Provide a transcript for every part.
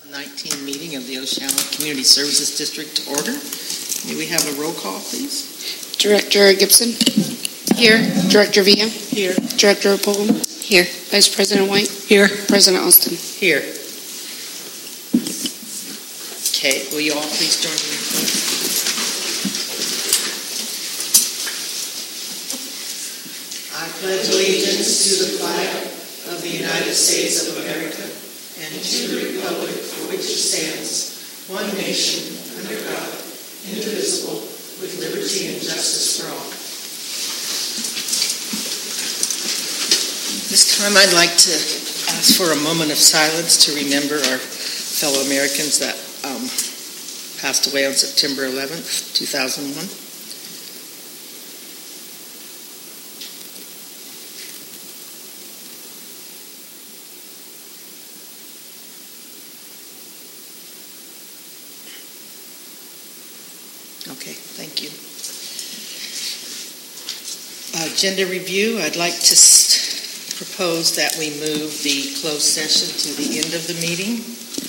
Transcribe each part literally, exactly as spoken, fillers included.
nineteen meeting of the Oceano Community Services District to order. May we have a roll call, please? Director Gibson? Here. Director Villa? Here. Director Pullum? Here. Vice President White? Here. President Austin? Here. Okay, will you all please join me? I pledge allegiance to the flag of the United States of America and to the republic for which it stands, one nation, under God, indivisible, with liberty and justice for all. This time I'd like to ask for a moment of silence to remember our fellow Americans that um, passed away on September eleventh, two thousand one. Okay, thank you. Agenda review, I'd like to st- propose that we move the closed session to the end of the meeting,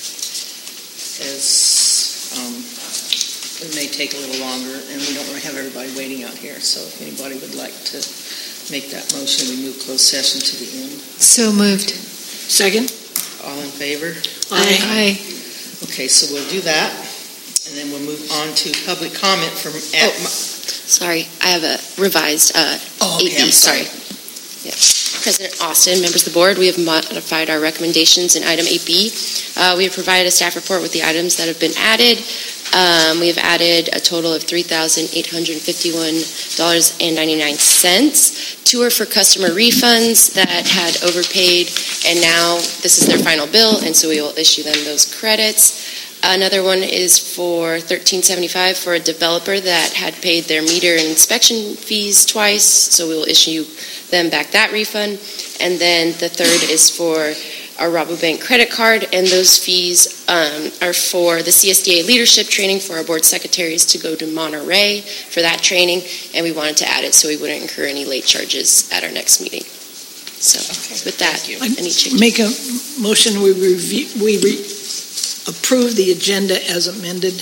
as um, it may take a little longer, and we don't want to have everybody waiting out here. So if anybody would like to make that motion, we move closed session to the end. So moved. Second. All in favor? Aye. Aye. Okay, so we'll do that. And then we'll move on to public comment from... Oh, sorry, I have a revised uh, oh, okay, eight B. I'm sorry. Yeah. President Austin, members of the board, we have modified our recommendations in item eight B. Uh, we have provided a staff report with the items that have been added. Um, we have added a total of three thousand eight hundred fifty-one dollars and ninety-nine cents. Two are for customer refunds that had overpaid, and now this is their final bill, and so we will issue them those credits. Another one is for thirteen seventy-five for a developer that had paid their meter and inspection fees twice, so we will issue them back that refund. And then the third is for our Rabobank credit card, and those fees um, are for the C S D A leadership training for our board secretaries to go to Monterey for that training, and we wanted to add it so we wouldn't incur any late charges at our next meeting. So okay, with that, any changes? Make a motion we review, we re- approve the agenda as amended.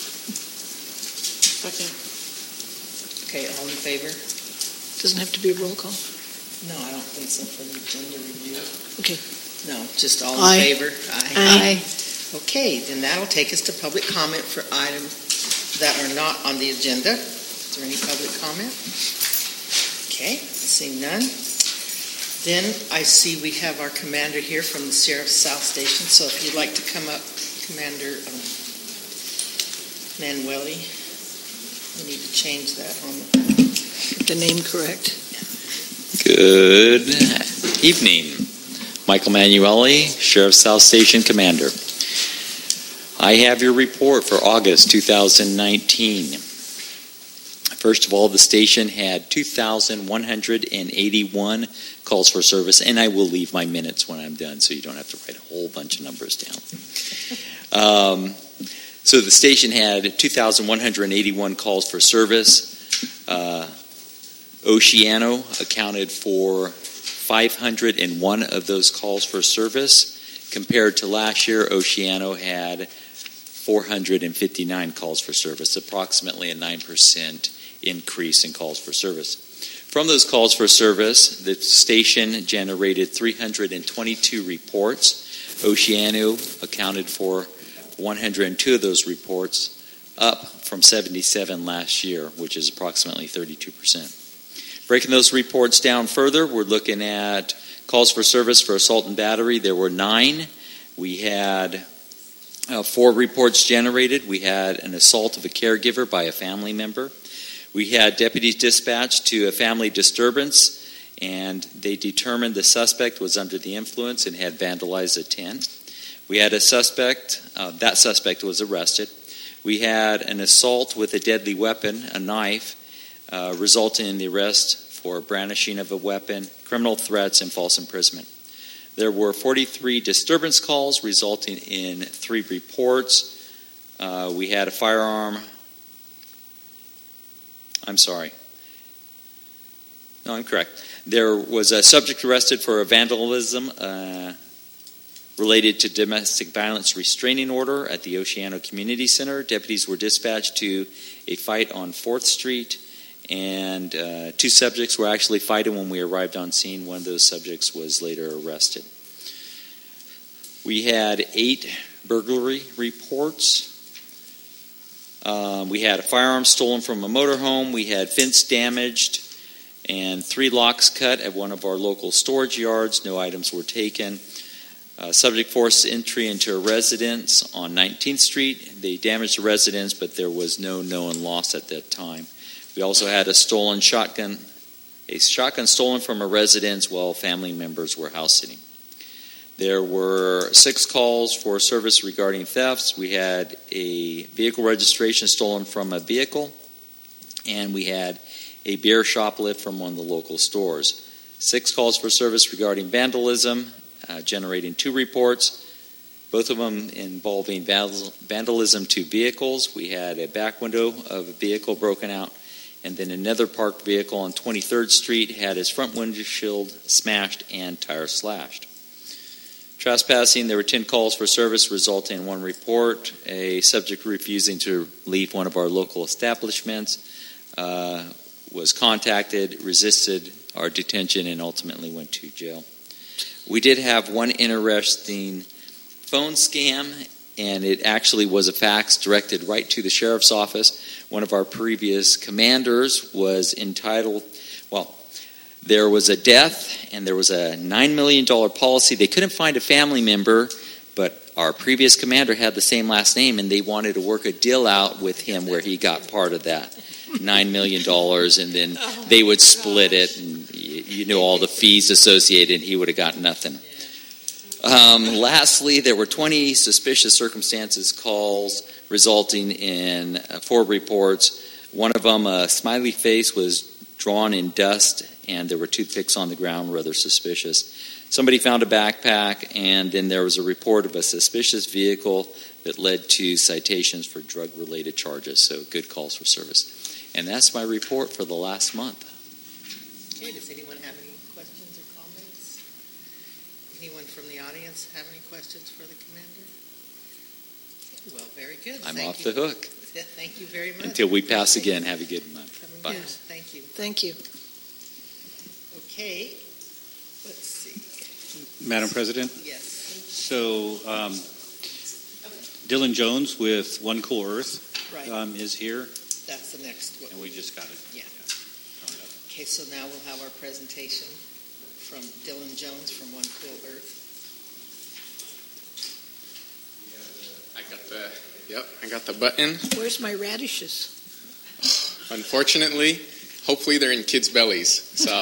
Okay. Okay, all in favor? Doesn't have to be a roll call. No, I don't think so for the agenda review. Okay. No, just all Aye. in favor? Aye. Aye. Okay, then that'll take us to public comment for items that are not on the agenda. Is there any public comment? Okay, seeing none. Then I see we have our commander here from the Sheriff's South Station, so if you'd like to come up, Commander um, Manueli, we need to change that on the... Get the name correct. Good evening. Michael Manueli, Sheriff's South Station Commander. I have your report for August two thousand nineteen. First of all, the station had two thousand one hundred eighty-one calls for service, and I will leave my minutes when I'm done so you don't have to write a whole bunch of numbers down. Um, so the station had two thousand one hundred eighty-one calls for service. Uh, Oceano accounted for five hundred one of those calls for service. Compared to last year, Oceano had four hundred fifty-nine calls for service, approximately a nine percent increase in calls for service. From those calls for service, the station generated three hundred twenty-two reports. Oceano accounted for one hundred two of those reports, up from seventy-seven last year, which is approximately thirty-two percent. Breaking those reports down further, we're looking at calls for service for assault and battery. There were nine. We had uh, four reports generated. We had an assault of a caregiver by a family member. We had deputies dispatched to a family disturbance, and they determined the suspect was under the influence and had vandalized a tent. We had a suspect, uh, that suspect was arrested. We had an assault with a deadly weapon, a knife, uh, resulting in the arrest for brandishing of a weapon, criminal threats, and false imprisonment. There were forty-three disturbance calls, resulting in three reports. Uh, we had a firearm. I'm sorry. No, I'm correct. There was a subject arrested for a vandalism, uh, related to domestic violence restraining order at the Oceano Community Center. Deputies were dispatched to a fight on fourth Street, and uh, two subjects were actually fighting when we arrived on scene. One of those subjects was later arrested. We had eight burglary reports. Um, we had a firearm stolen from a motorhome. We had fence damaged and three locks cut at one of our local storage yards. No items were taken. Uh, subject forced entry into a residence on nineteenth Street. They damaged the residence, but there was no known loss at that time. We also had a stolen shotgun, a shotgun stolen from a residence while family members were house sitting. There were six calls for service regarding thefts. We had a vehicle registration stolen from a vehicle, and we had a beer shoplift from one of the local stores. Six calls for service regarding vandalism, uh, generating two reports, both of them involving vandalism to vehicles. We had a back window of a vehicle broken out, and then another parked vehicle on twenty-third Street had its front windshield smashed and tires slashed. Trespassing, there were ten calls for service, resulting in one report. A subject refusing to leave one of our local establishments uh, was contacted, resisted our detention, and ultimately went to jail. We did have one interesting phone scam, and it actually was a fax directed right to the sheriff's office. One of our previous commanders was entitled, well, there was a death, and there was a nine million dollars policy. They couldn't find a family member, but our previous commander had the same last name, and they wanted to work a deal out with him where he got part of that nine million dollars, and then they would split it, and you know all the fees associated, and he would have got nothing. Um, lastly, there were twenty suspicious circumstances calls resulting in uh, four reports. One of them, a smiley face, was drawn in dust, and there were toothpicks on the ground, rather suspicious. Somebody found a backpack, and then there was a report of a suspicious vehicle that led to citations for drug-related charges, so good calls for service. And that's my report for the last month. Okay, does anyone have any questions or comments? Anyone from the audience have any questions for the commander? Well, very good. I'm Thank off you. the hook. Thank you very much. Until we pass again, have a good month. Bye. Yes, thank you. Thank you. Okay, let's see. Madam President, Yes. so um, Dylan Jones with One Cool Earth Right, um, is here, that's the next one. and we just got it. Yeah. Okay, so now we'll have our presentation from Dylan Jones from One Cool Earth. I got the, yep, I got the button. Where's my radishes? Unfortunately, hopefully they're in kids' bellies. So,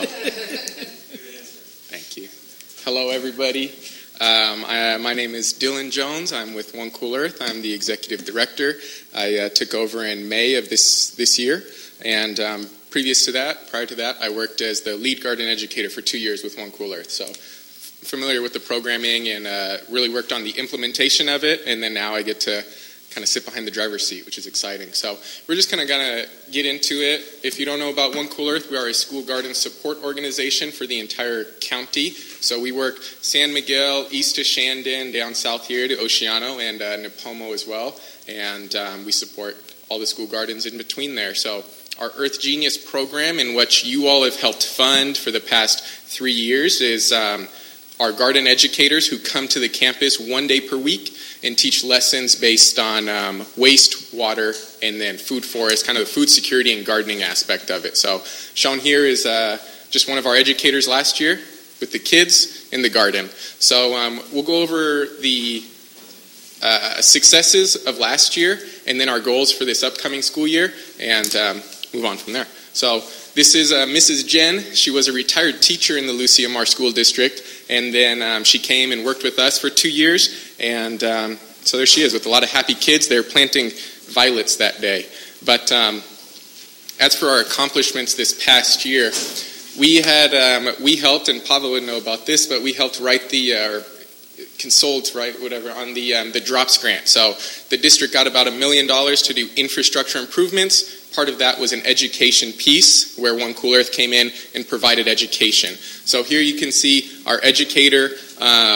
thank you. Hello, everybody. Um, I, my name is Dylan Jones. I'm with One Cool Earth. I'm the executive director. I uh, took over in May of this this year, and um, previous to that, prior to that, I worked as the lead garden educator for two years with One Cool Earth. So, familiar with the programming and uh, really worked on the implementation of it, and then now I get to kind of sit behind the driver's seat, which is exciting. So we're just kind of going to get into it. If you don't know about One Cool Earth, we are a school garden support organization for the entire county. So we work San Miguel, east to Shandon, down south here to Oceano, and uh, Nipomo as well. And um, we support all the school gardens in between there. So our Earth Genius program, in which you all have helped fund for the past three years, is um, our garden educators who come to the campus one day per week and teach lessons based on um, waste, water, and then food forest, kind of the food security and gardening aspect of it. So shown here is uh, just one of our educators last year with the kids in the garden. So um, we'll go over the uh, successes of last year and then our goals for this upcoming school year and um, move on from there. So this is uh, Missus Jen. She was a retired teacher in the Lucia Mar School District, and then um, she came and worked with us for two years, and um, so there she is with a lot of happy kids. They're planting violets that day. But um, as for our accomplishments this past year, we had um, we helped, and Pavel would know about this, but we helped write the uh, consult, right, whatever, on the um, the DROPS grant. So the district got about a million dollars to do infrastructure improvements. Part of that was an education piece where One Cool Earth came in and provided education. So here you can see our educator um,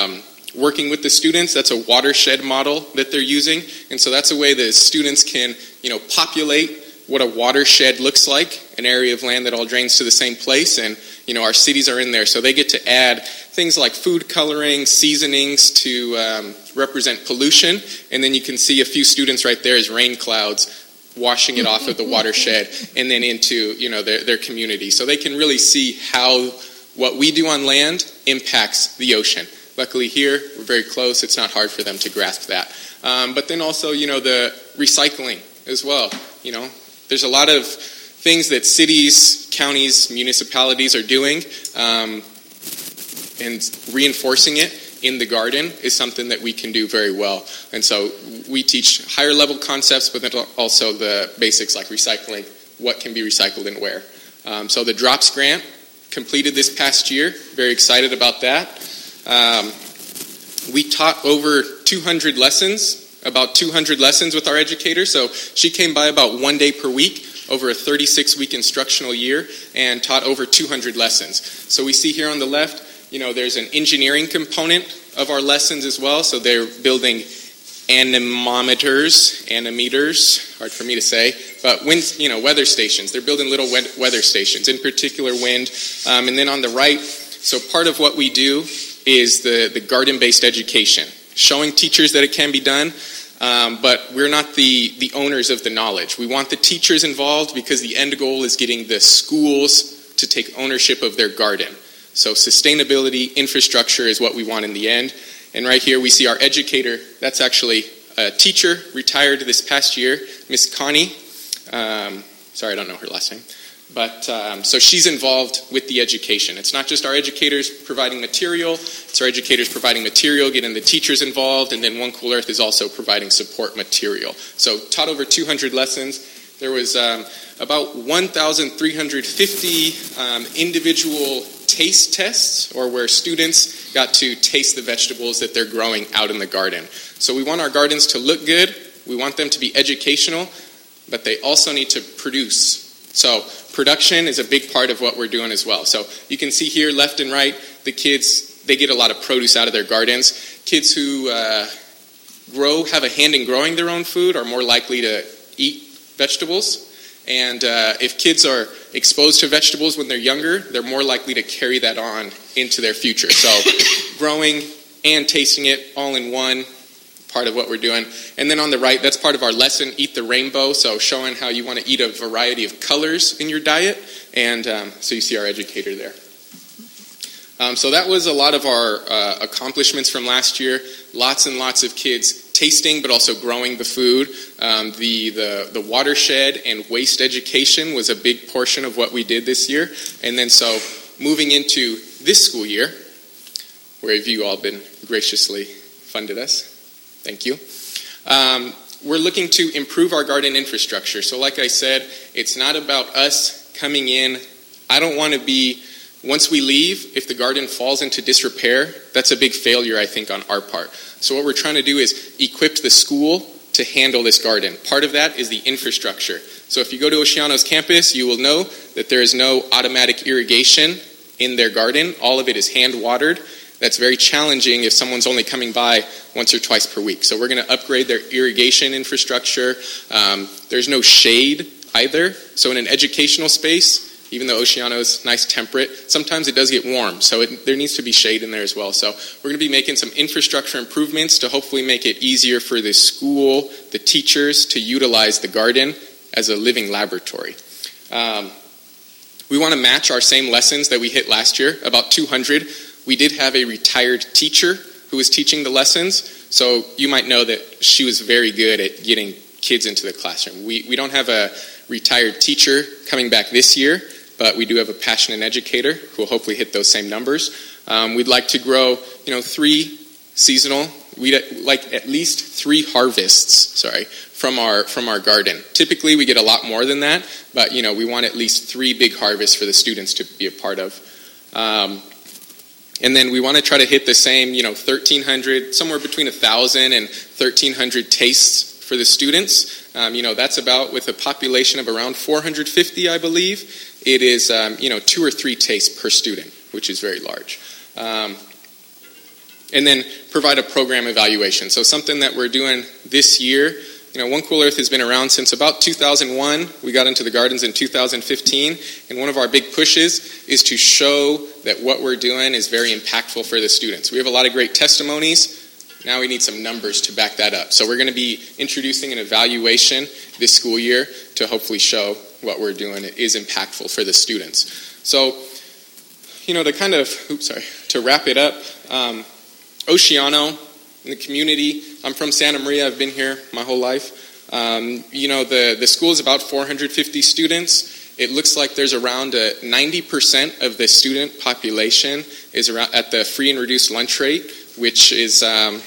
working with the students. That's a watershed model that they're using. And so that's a way that students can, you know, populate what a watershed looks like, an area of land that all drains to the same place. And, you know, our cities are in there. So they get to add things like food coloring, seasonings to um, represent pollution. And then you can see a few students right there as rain clouds washing it off of the watershed and then into, you know, their, their community. So they can really see how what we do on land impacts the ocean. Luckily here, we're very close. It's not hard for them to grasp that. Um, but then also, you know, the recycling as well. You know, there's a lot of things that cities, counties, municipalities are doing, um, and reinforcing it in the garden is something that we can do very well. And so we teach higher level concepts, but then also the basics like recycling, what can be recycled and where. Um, so the DROPS grant completed this past year. Very excited about that. Um, we taught over two hundred lessons, about two hundred lessons with our educator. So she came by about one day per week over a thirty-six week instructional year and taught over two hundred lessons. So we see here on the left, you know, there's an engineering component of our lessons as well. So they're building anemometers, anemometers, hard for me to say, but wind, you know, weather stations. They're building little weather stations, in particular wind. Um, and then on the right, so part of what we do is the, the garden-based education, showing teachers that it can be done, um, but we're not the, the owners of the knowledge. We want the teachers involved because the end goal is getting the schools to take ownership of their garden. So sustainability, infrastructure is what we want in the end. And right here we see our educator. That's actually a teacher, retired this past year, Miss Connie. Um, sorry, I don't know her last name. But um, so she's involved with the education. It's not just our educators providing material. It's our educators providing material, getting the teachers involved, and then One Cool Earth is also providing support material. So taught over two hundred lessons. There was um, about one thousand three hundred fifty um, individual taste tests, or where students got to taste the vegetables that they're growing out in the garden. So we want our gardens to look good. We want them to be educational, but they also need to produce. So production is a big part of what we're doing as well. So you can see here left and right, the kids, they get a lot of produce out of their gardens. Kids who uh, grow, have a hand in growing their own food are more likely to eat vegetables. And uh, if kids are exposed to vegetables when they're younger, they're more likely to carry that on into their future. So growing and tasting it all in one, part of what we're doing. And then on the right, that's part of our lesson, Eat the Rainbow, so showing how you want to eat a variety of colors in your diet. And um, so you see our educator there. Um, so that was a lot of our uh, accomplishments from last year. Lots and lots of kids tasting, but also growing the food. Um, the, the, the watershed and waste education was a big portion of what we did this year. And then so moving into this school year, where have you all been graciously funded us? Thank you. Um, we're looking to improve our garden infrastructure. So like I said, it's not about us coming in. I don't want to be, once we leave, if the garden falls into disrepair, that's a big failure, I think, on our part. So what we're trying to do is equip the school to handle this garden. Part of that is the infrastructure. So if you go to Oceano's campus, you will know that there is no automatic irrigation in their garden. All of it is hand watered. That's very challenging if someone's only coming by once or twice per week. So we're going to upgrade their irrigation infrastructure. Um, there's no shade either. So in an educational space, even though Oceano's nice temperate, sometimes it does get warm. So it, there needs to be shade in there as well. So we're going to be making some infrastructure improvements to hopefully make it easier for the school, the teachers, to utilize the garden as a living laboratory. Um, we want to match our same lessons that we hit last year, about two hundred. We did have a retired teacher who was teaching the lessons, so you might know that she was very good at getting kids into the classroom. We we don't have a retired teacher coming back this year, but we do have a passionate educator who will hopefully hit those same numbers. Um, we'd like to grow, you know, three seasonal, we'd like at least three harvests, sorry, from our from our garden. Typically we get a lot more than that, but, you know, we want at least three big harvests for the students to be a part of. Um, And then we want to try to hit the same, you know, thirteen hundred, somewhere between one thousand and thirteen hundred tastes for the students. Um, you know, that's about, with a population of around four hundred fifty, I believe, it is, um, you know, two or three tastes per student, which is very large. Um, and then provide a program evaluation. So something that we're doing this year. You know, One Cool Earth has been around since about two thousand one. We got into the gardens in two thousand fifteen, and one of our big pushes is to show that what we're doing is very impactful for the students. We have a lot of great testimonies. Now we need some numbers to back that up. So we're going to be introducing an evaluation this school year to hopefully show what we're doing is impactful for the students. So, you know, to kind of, oops, sorry, to wrap it up, um, Oceano, in the community. I'm from Santa Maria. I've been here my whole life. Um, you know, the, the school is about four hundred fifty students. It looks like there's around a ninety percent of the student population is around at the free and reduced lunch rate, which is, um,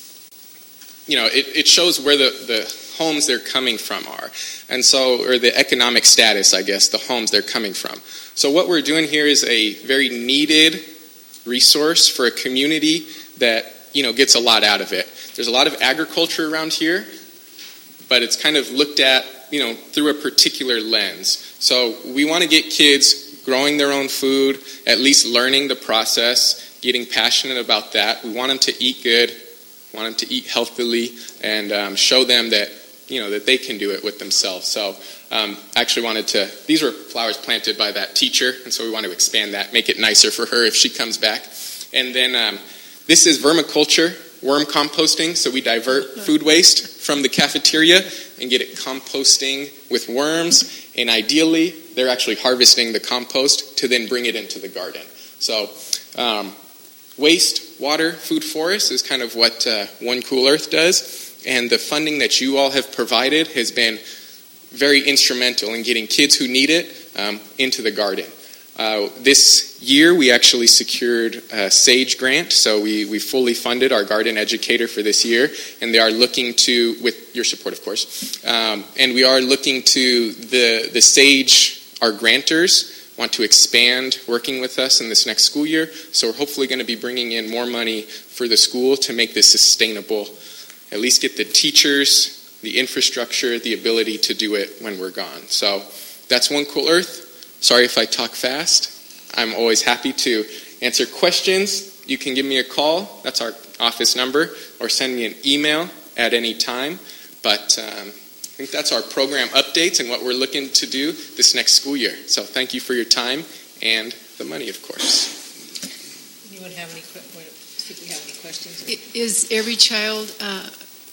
you know, it, it shows where the, the homes they're coming from are. And so, or the economic status, I guess, the homes they're coming from. So what we're doing here is a very needed resource for a community that, you know, gets a lot out of it. There's a lot of agriculture around here, but it's kind of looked at, you know, through a particular lens. So we want to get kids growing their own food, at least learning the process, getting passionate about that. We want them to eat good, want them to eat healthily, and um, show them that, you know, that they can do it with themselves. So um, I actually wanted to, these were flowers planted by that teacher, and so we want to expand that, make it nicer for her if she comes back. And then um, this is vermiculture, worm composting, so we divert food waste from the cafeteria and get it composting with worms, and ideally they're actually harvesting the compost to then bring it into the garden. So um, waste, water, food forest is kind of what uh, One Cool Earth does, and the funding that you all have provided has been very instrumental in getting kids who need it um, into the garden. Uh, this year, we actually secured a SAGE grant, so we, we fully funded our garden educator for this year, and they are looking to, with your support, of course, um, and we are looking to, the, the SAGE, our grantors, want to expand working with us in this next school year, so we're hopefully going to be bringing in more money for the school to make this sustainable, at least get the teachers, the infrastructure, the ability to do it when we're gone. So that's One Cool Earth. Sorry if I talk fast. I'm always happy to answer questions. You can give me a call. That's our office number. Or send me an email at any time. But um, I think that's our program updates and what we're looking to do this next school year. So thank you for your time and the money, of course. Anyone have any, see if we have any questions? Is every child, uh,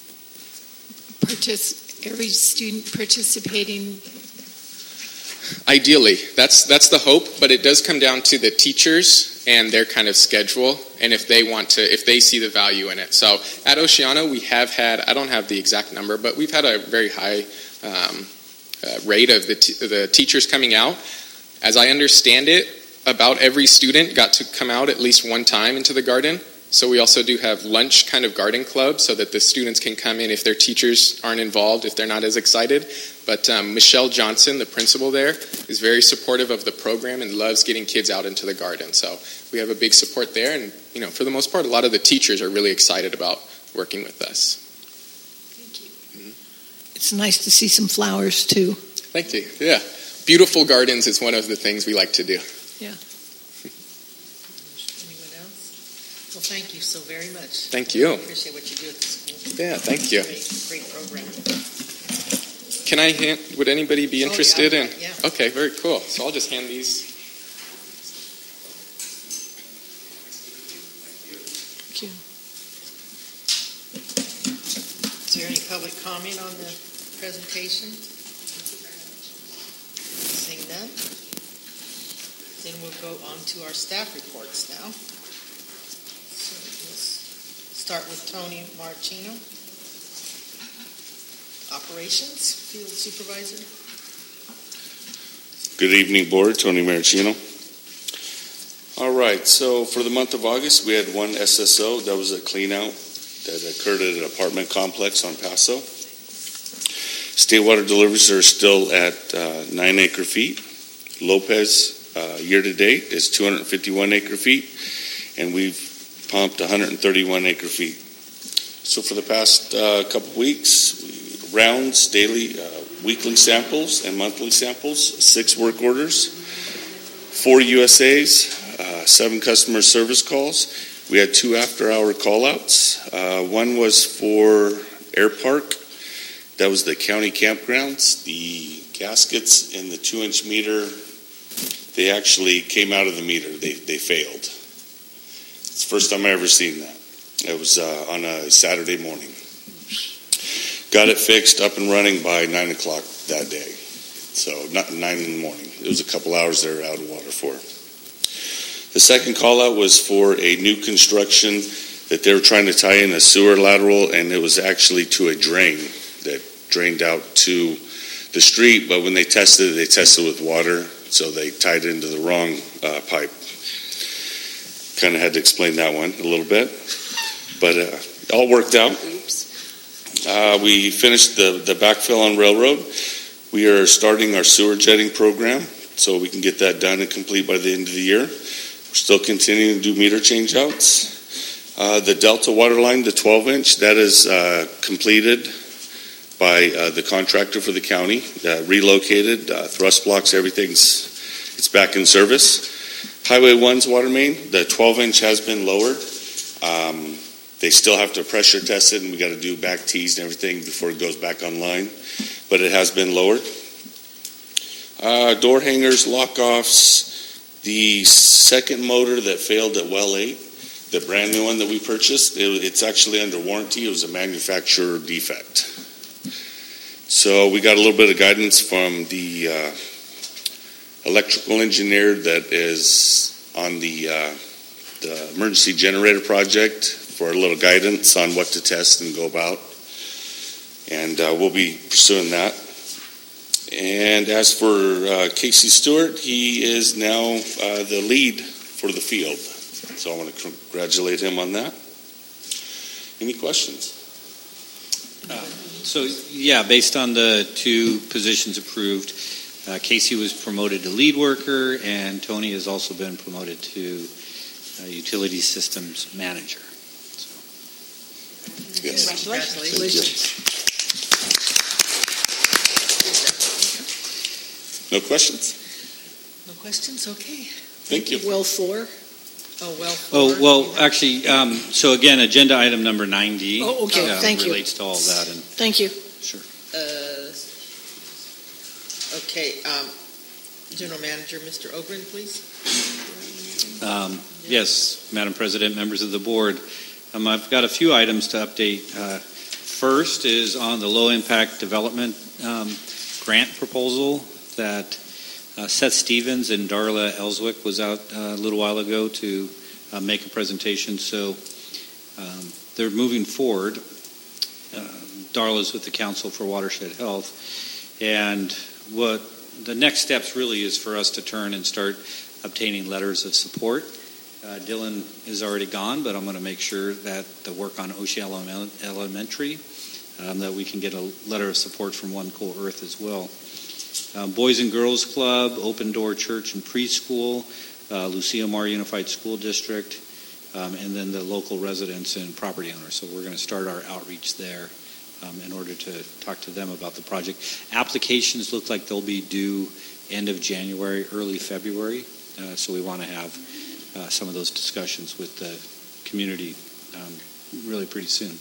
partic- every student participating? Ideally, that's that's the hope, but it does come down to the teachers and their kind of schedule, and if they want to, if they see the value in it. So at Oceano, we have had, I don't have the exact number, but we've had a very high um, uh, rate of the, t- the teachers coming out. As I understand it, about every student got to come out at least one time into the garden. So we also do have lunch kind of garden club so that the students can come in if their teachers aren't involved, if they're not as excited. But um, Michelle Johnson, the principal there, is very supportive of the program and loves getting kids out into the garden. So we have a big support there. And, you know, for the most part, a lot of the teachers are really excited about working with us. Thank you. Mm-hmm. It's nice to see some flowers, too. Thank you. Yeah. Beautiful gardens is one of the things we like to do. Yeah. Well, thank you so very much. Thank you. I appreciate what you do at the school. Yeah, thank you. Great, great program. Can I hand, would anybody be interested oh, yeah, in? Yeah. Okay, very cool. So I'll just hand these. Thank you. Is there any public comment on the presentation? Seeing none? Then we'll go on to our staff reports now. So let's start with Tony Marchino. Operations, Field Supervisor. Good evening, Board. Tony Marchino. All right, so for the month of August, we had one S S O. That was a clean out that occurred at an apartment complex on Paso. State water deliveries are still at uh, nine acre feet. Lopez, uh, year to date, is two hundred fifty-one acre feet, and we've pumped one hundred thirty-one acre feet. So for the past uh, couple weeks, we rounds, daily, uh, weekly samples, and monthly samples, six work orders, four U S As, uh, seven customer service calls. We had two after-hour call-outs. Uh, one was for Air Park. That was the county campgrounds. The gaskets in the two-inch meter, they actually came out of the meter. They they failed. It's the first time I ever seen that. It was uh, on a Saturday morning. Got it fixed, up and running by nine o'clock that day. So not nine in the morning. It was a couple hours they were out of water for. The second call-out was for a new construction that they were trying to tie in a sewer lateral, and it was actually to a drain that drained out to the street, but when they tested it, they tested with water, so they tied it into the wrong uh, pipe. Kind of had to explain that one a little bit, but uh, all worked out. Uh, we finished the, the backfill on Railroad. We are starting our sewer jetting program, so we can get that done and complete by the end of the year. We're still continuing to do meter change-outs. Uh, the Delta water line, the twelve inch, that is uh, completed by uh, the contractor for the county, uh, relocated, uh, thrust blocks, everything's it's back in service. Highway one's water main, the twelve inch has been lowered. Um, they still have to pressure test it, and we got to do back tees and everything before it goes back online, but it has been lowered. Uh, door hangers, lock-offs, the second motor that failed at well eight, the brand new one that we purchased, it, it's actually under warranty. It was a manufacturer defect. So we got a little bit of guidance from the uh, electrical engineer that is on the, uh, the emergency generator project for a little guidance on what to test and go about. And uh, we'll be pursuing that. And as for uh, Casey Stewart, he is now uh, the lead for the field. So I want to congratulate him on that. Any questions? Uh, so, yeah, based on the two positions approved, uh, Casey was promoted to lead worker, and Tony has also been promoted to uh, utility systems manager. So. Yes. Congratulations. No questions? No questions? Okay. Thank you. Well, four. Oh, well. Oh, four. well, actually, um, so again, agenda item number nine D. Oh, okay. uh, Thank you. relates to all of that. And Thank you. sure. Uh, okay. Um, General Manager, Mister Ogren, please. Um, yes, Madam President, members of the board. Um, I've got a few items to update. Uh, first is on the low-impact development um, grant proposal that uh, Seth Stevens and Darla Ellswick was out uh, a little while ago to uh, make a presentation. So um, they're moving forward. Uh, Darla's with the Council for Watershed Health. And what the next steps really is for us to turn and start obtaining letters of support. Uh, Dylan is already gone, but I'm going to make sure that the work on O'Shea Elementary, um, that we can get a letter of support from One Cool Earth as well. Um, Boys and Girls Club, Open Door Church and Preschool, uh, Lucia Mar Unified School District, um, and then the local residents and property owners. So we're going to start our outreach there um, in order to talk to them about the project. Applications look like they'll be due end of January, early February. Uh, so we want to have uh, some of those discussions with the community um, really pretty soon.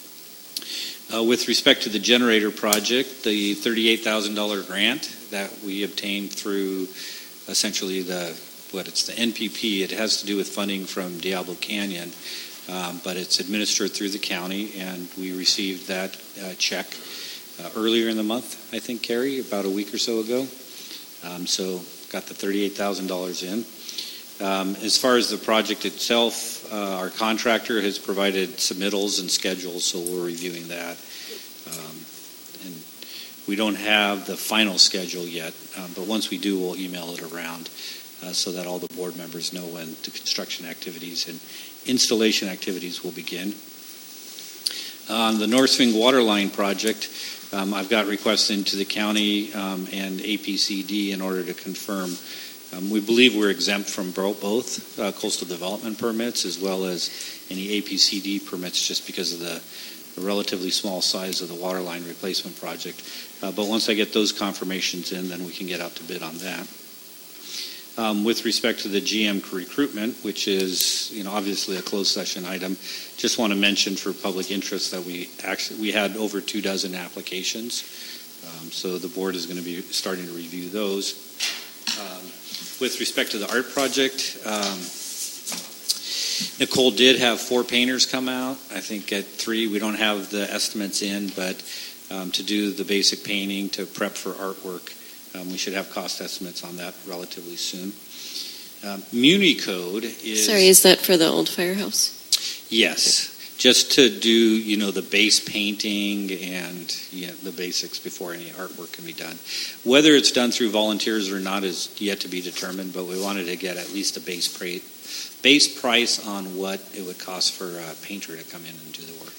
Uh, with respect to the generator project, the thirty-eight thousand dollars grant that we obtained through essentially the, what it's the N P P, it has to do with funding from Diablo Canyon, um, but it's administered through the county, and we received that uh, check uh, earlier in the month, I think, Carrie, about a week or so ago. Um, so got the thirty-eight thousand dollars in. Um, as far as the project itself, uh, our contractor has provided submittals and schedules, so we're reviewing that. Um, and we don't have the final schedule yet, um, but once we do, we'll email it around uh, so that all the board members know when the construction activities and installation activities will begin. On the North Swing Waterline project, um, I've got requests into the county um, and A P C D in order to confirm. Um, we believe we're exempt from both uh, coastal development permits as well as any A P C D permits just because of the, the relatively small size of the waterline replacement project. Uh, but once I get those confirmations in, then we can get out to bid on that. Um, with respect to the G M recruitment, which is, you know, obviously a closed session item, just want to mention for public interest that we actually we had over two dozen applications, um, so the board is going to be starting to review those. Um, with respect to the art project, um, Nicole did have four painters come out. I think at three, we don't have the estimates in, but um, to do the basic painting, to prep for artwork. Um, we should have cost estimates on that relatively soon. Um, Muni Code is... Sorry, is that for the old firehouse? Yes. Just to do, you know, the base painting and you know, the basics before any artwork can be done. Whether it's done through volunteers or not is yet to be determined, but we wanted to get at least a base, pra- base price on what it would cost for a painter to come in and do the work.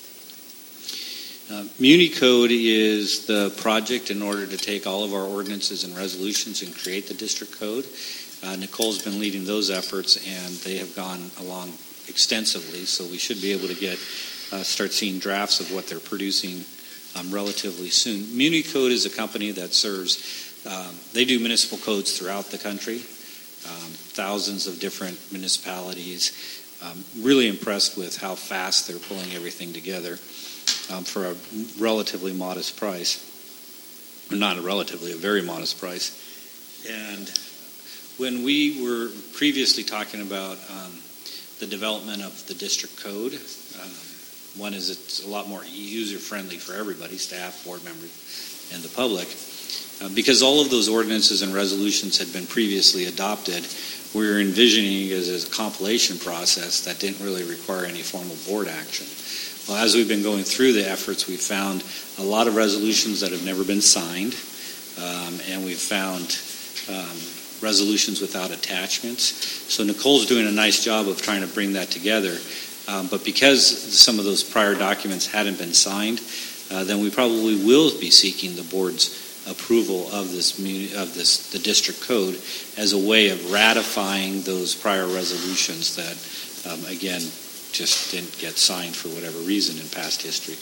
Uh, Muni Code is the project in order to take all of our ordinances and resolutions and create the district code. Uh, Nicole's been leading those efforts, and they have gone along extensively, so we should be able to get uh, start seeing drafts of what they're producing um, relatively soon. Muni Code is a company that serves, um, they do municipal codes throughout the country, um, thousands of different municipalities. Um, really impressed with how fast they're pulling everything together. Um, for a relatively modest price, or not a relatively, a very modest price. And when we were previously talking about um, the development of the district code, um, one is it's a lot more user-friendly for everybody, staff, board members, and the public. Uh, because all of those ordinances and resolutions had been previously adopted, we were envisioning it as a compilation process that didn't really require any formal board action. Well, as we've been going through the efforts, we've found a lot of resolutions that have never been signed, um, and we've found um, resolutions without attachments. So Nicole's doing a nice job of trying to bring that together. Um, but because some of those prior documents hadn't been signed, uh, then we probably will be seeking the board's approval of this of this the district code as a way of ratifying those prior resolutions that, um, again, just didn't get signed for whatever reason in past history.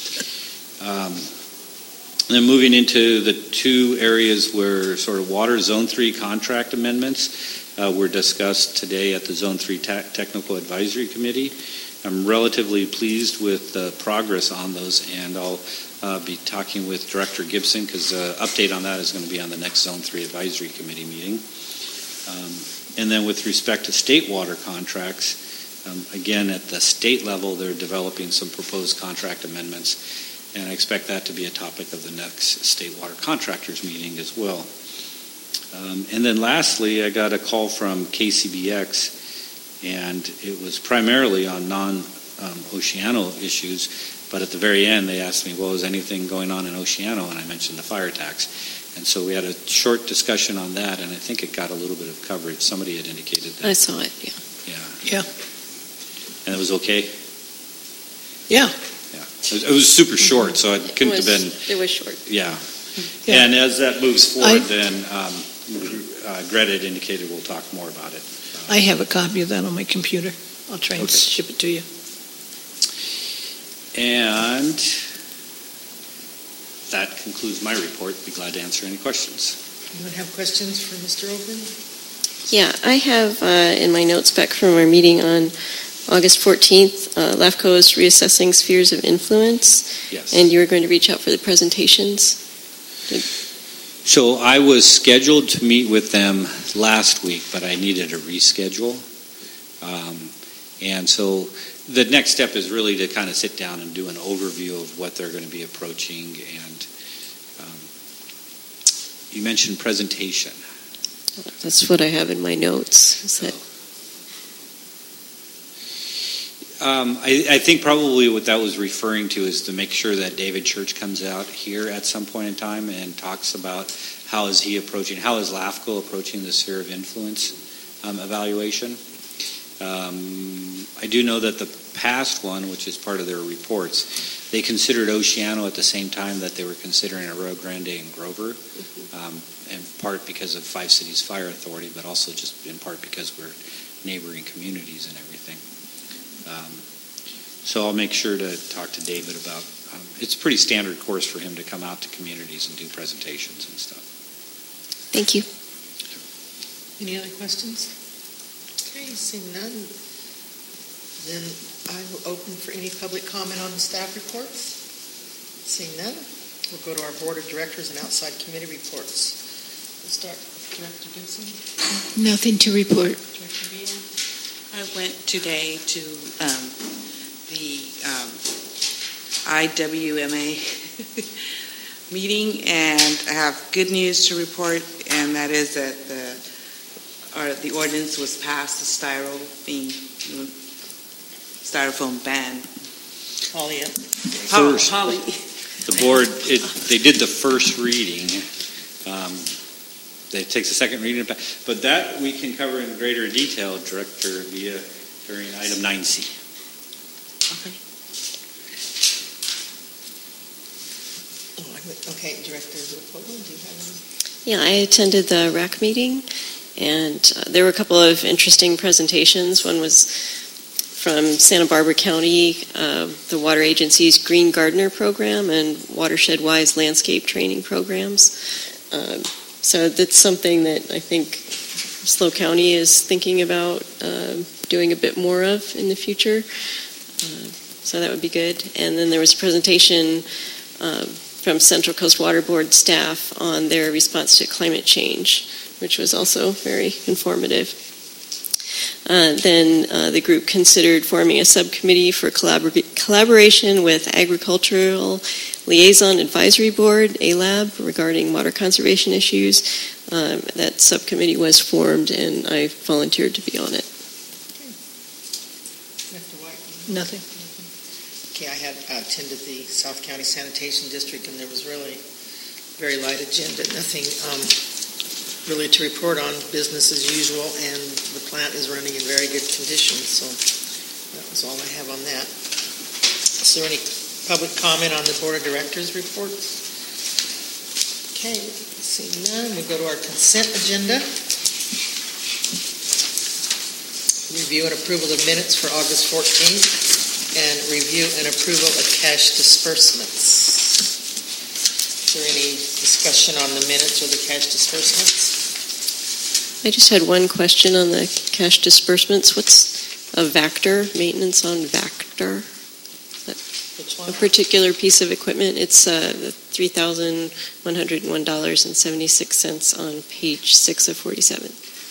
Um, then moving into the two areas where sort of water Zone three contract amendments uh, were discussed today at the Zone three te- Technical Advisory Committee. I'm relatively pleased with the progress on those, and I'll uh, be talking with Director Gibson because the uh, update on that is going to be on the next Zone three Advisory Committee meeting. Um, and then with respect to state water contracts, Um, again, at the state level, they're developing some proposed contract amendments, and I expect that to be a topic of the next state water contractors meeting as well. Um, and then lastly, I got a call from K C B X, and it was primarily on non-Oceano um, issues, but at the very end, they asked me, well, is anything going on in Oceano? And I mentioned the fire tax. And so we had a short discussion on that, and I think it got a little bit of coverage. Somebody had indicated that. I saw it, yeah. Yeah. Yeah. And it was okay? Yeah. Yeah. It was, it was super short, so it couldn't it was, have been. It was short. Yeah. Yeah. And as that moves forward, I, then um, uh, Greta had indicated we'll talk more about it. I have a copy of that on my computer. I'll try and Okay. ship it to you. And that concludes my report. Be glad to answer any questions. Anyone have questions for Mister Oben? Yeah, I have uh, in my notes back from our meeting on August fourteenth, uh, LAFCO is reassessing spheres of influence, Yes. and you were going to reach out for the presentations. Did- So I was scheduled to meet with them last week, but I needed a reschedule. Um, and so the next step is really to kind of sit down and do an overview of what they're going to be approaching. And um, you mentioned presentation. That's what I have in my notes. Is that Um, I, I think probably what that was referring to is to make sure that David Church comes out here at some point in time and talks about how is he approaching, how is LAFCO approaching the sphere of influence um, evaluation. Um, I do know that the past one, which is part of their reports, they considered Oceano at the same time that they were considering Rio Grande and Grover, um, in part because of Five Cities Fire Authority, but also just in part because we're neighboring communities and everything. Um, so I'll make sure to talk to David about, um, it's a pretty standard course for him to come out to communities and do presentations and stuff. Thank you. Any other questions? Okay, seeing none, then I will open for any public comment on the staff reports. Seeing none, we'll go to our Board of Directors and outside committee reports. We'll start with Director Gibson. Nothing to report. Director Villa. I went today to um, the um, I W M A meeting, and I have good news to report, and that is that the or the ordinance was passed, the styrofoam styrofoam ban. Holly, yeah. First. Holly. The board, it, they did the first reading. Um, it takes a second reading, but that we can cover in greater detail, Director Villa, during item nine C. Okay. Oh, I would- okay, Director Leopoldo, do you have any? Yeah, I attended the R E C meeting, and uh, there were a couple of interesting presentations. One was from Santa Barbara County, uh, the Water Agency's Green Gardener Program and Watershed Wise Landscape Training Programs. Um, so that's something that I think SLO County is thinking about uh, doing a bit more of in the future. Uh, so that would be good. And then there was a presentation uh, from Central Coast Water Board staff on their response to climate change, which was also very informative. Uh, then uh, the group considered forming a subcommittee for collabor- collaboration with Agricultural Liaison Advisory Board, A L A B, regarding water conservation issues. Um, that subcommittee was formed, and I volunteered to be on it. Director White? Nothing. Okay, I had uh, attended the South County Sanitation District, and there was really very light agenda, nothing um, really to report on, business as usual, and the plant is running in very good condition, so that was all I have on that. Is there any public comment on the Board of Directors reports? Okay, seeing none, we go to our consent agenda. Review and approval of minutes for August fourteenth, and review and approval of cash disbursements. Is there any discussion on the minutes or the cash disbursements? I just had one question on the cash disbursements. What's a Vactor, maintenance on Vactor? Which one? A particular piece of equipment. It's uh, three thousand one hundred one dollars and seventy-six cents on page six of forty-seven.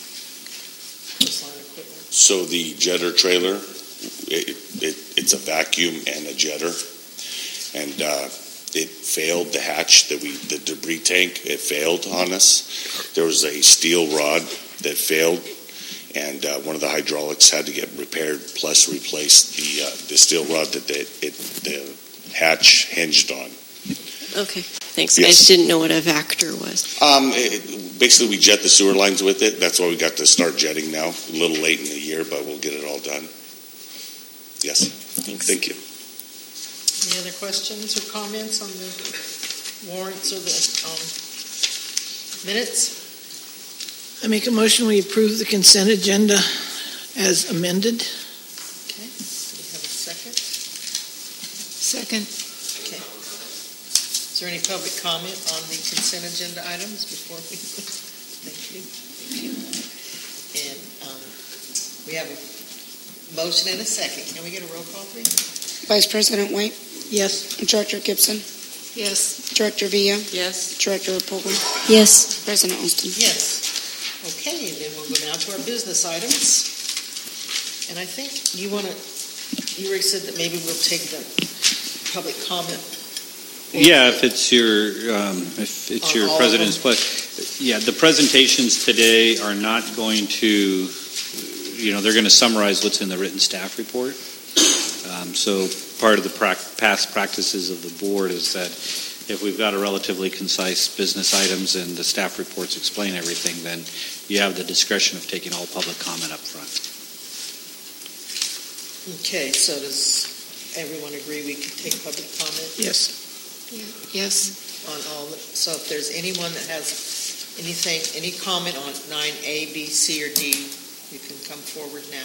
First line equipment. So the jetter trailer, it, it, it's a vacuum and a jetter, and uh, it failed the hatch that we, the debris tank, it failed on us. There was a steel rod that failed, and uh, one of the hydraulics had to get repaired, plus replace the uh, the steel rod that the, it, the hatch hinged on. Okay, thanks. Yes. I just didn't know what a Vactor was. Um, it, basically, we jet the sewer lines with it. That's why we got to start jetting now. A little late in the year, but we'll get it all done. Yes. Thanks. Thank you. Any other questions or comments on the warrants or the um, minutes? I make a motion we approve the consent agenda as amended. Okay, do we have a second? Second. Okay. Is there any public comment on the consent agenda items before we? Thank you. Thank you. And um, we have a motion and a second. Can we get a roll call, please? Vice President White, Yes. Director Gibson, Yes. Director Villa, Yes. Director Leopoldo, Yes. President Austin. Yes. Okay, then we'll go now to our business items. And I think you want to, you already said that maybe we'll take the public comment. Yeah, if it's your, um, if it's On your all of president's them? pleasure. Yeah, the presentations today are not going to, you know, they're going to summarize what's in the written staff report. Um, so part of the pra- past practices of the board is that if we've got a relatively concise business items and the staff reports explain everything, then you have the discretion of taking all public comment up front. Okay, so does everyone agree we can take public comment? Yes. Yes. On all, the- so if there's anyone that has anything, any comment on nine A, B, C, or D, you can come forward now.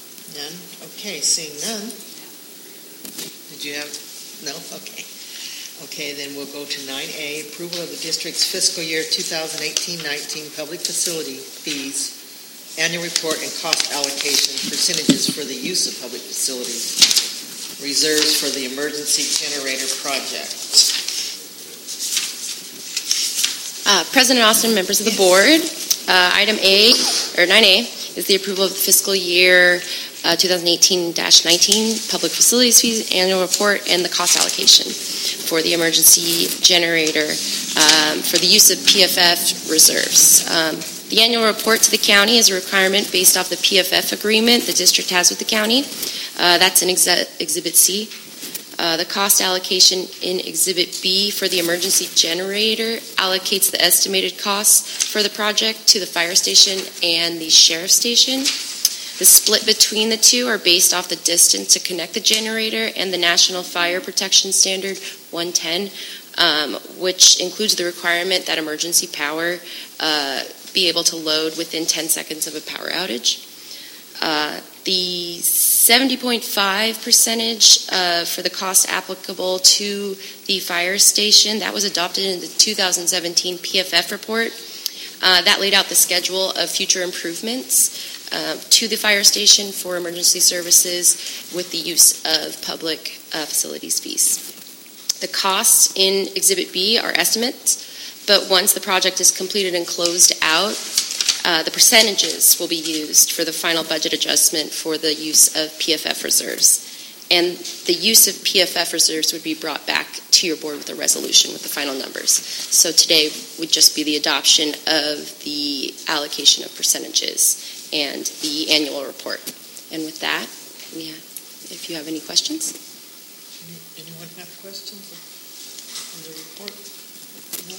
None? Okay, seeing none. Did you have, no? Okay. Okay, then we'll go to nine A, approval of the district's fiscal year twenty eighteen nineteen public facility fees, annual report and cost allocation percentages for the use of public facilities, reserves for the emergency generator project. Uh, President Austin, members of the board, uh, item A, or nine A, is the approval of the fiscal year uh, twenty eighteen nineteen public facilities fees, annual report, and the cost allocation for the emergency generator um, for the use of P F F reserves. Um, the annual report to the county is a requirement based off the P F F agreement the district has with the county. Uh, that's in ex- Exhibit C. Uh, the cost allocation in Exhibit B for the emergency generator allocates the estimated costs for the project to the fire station and the sheriff's station. The split between the two are based off the distance to connect the generator and the National Fire Protection Standard one ten, um, which includes the requirement that emergency power uh, be able to load within ten seconds of a power outage. Uh, the seventy point five percentage uh, for the cost applicable to the fire station, that was adopted in the two thousand seventeen P F F report. Uh, that laid out the schedule of future improvements uh, to the fire station for emergency services with the use of public uh, facilities fees. The costs in Exhibit B are estimates, but once the project is completed and closed out, Uh, the percentages will be used for the final budget adjustment for the use of P F F reserves. And the use of P F F reserves would be brought back to your board with a resolution with the final numbers. So today would just be the adoption of the allocation of percentages and the annual report. And with that, we have, if you have any questions. Anyone have questions on the report? No?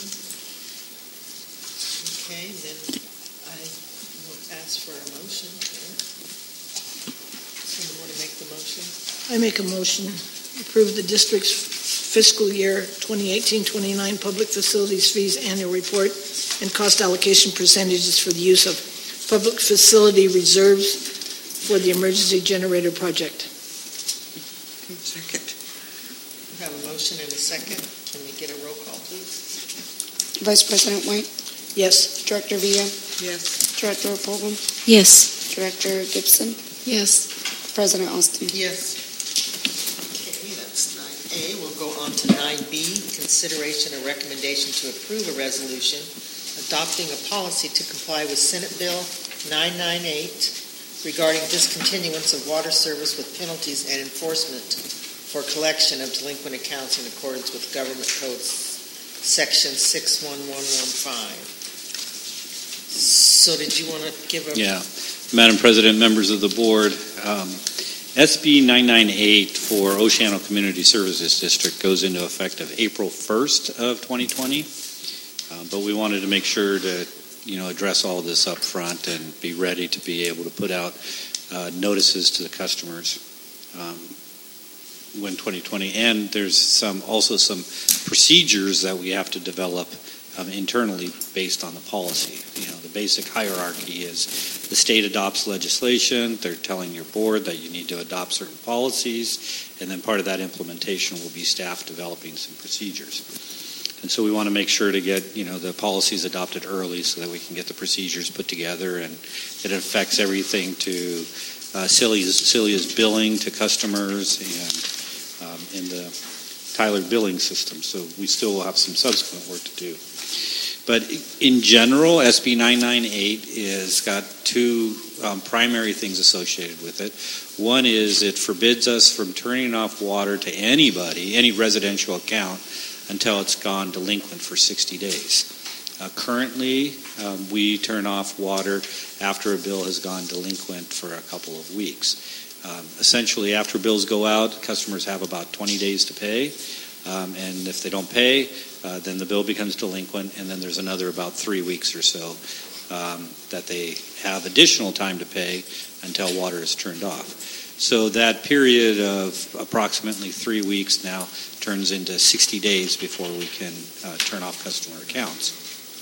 Okay, then I will ask for a motion here. Someone want to make the motion? I make a motion to approve the district's fiscal year twenty eighteen twenty-nine public facilities fees annual report and cost allocation percentages for the use of public facility reserves for the emergency generator project. Second. We have a motion and a second. Can we get a roll call, please? Vice President White, Yes. Director Villa, Yes. Director Polgum, Yes. Director Gibson, Yes. President Austin. Yes. Okay, that's nine A. We'll go on to nine B, consideration and recommendation to approve a resolution adopting a policy to comply with Senate Bill nine ninety-eight regarding discontinuance of water service with penalties and enforcement for collection of delinquent accounts in accordance with Government Code Section six one one one five. So did you want to give a... Yeah. Madam President, members of the board, um, S B nine ninety-eight for Oceano Community Services District goes into effect of April first of twenty twenty, uh, but we wanted to make sure to you know, address all of this up front and be ready to be able to put out uh, notices to the customers um, when twenty twenty. And there's some also some procedures that we have to develop um, internally based on the policy. You know, the basic hierarchy is the state adopts legislation. They're telling your board that you need to adopt certain policies, and then part of that implementation will be staff developing some procedures. And so we want to make sure to get, you know, the policies adopted early so that we can get the procedures put together, and it affects everything to uh, Celia's, Celia's billing to customers and um, in the Tyler billing system. So we still will have some subsequent work to do. But in general, S B nine ninety-eight is got two um, primary things associated with it. One is it forbids us from turning off water to anybody, any residential account, until it's gone delinquent for sixty days. Uh, currently, um, we turn off water after a bill has gone delinquent for a couple of weeks. Um, essentially, after bills go out, customers have about twenty days to pay, um, and if they don't pay, uh, then the bill becomes delinquent, and then there's another about three weeks or so um, that they have additional time to pay until water is turned off. So that period of approximately three weeks now turns into sixty days before we can uh, turn off customer accounts.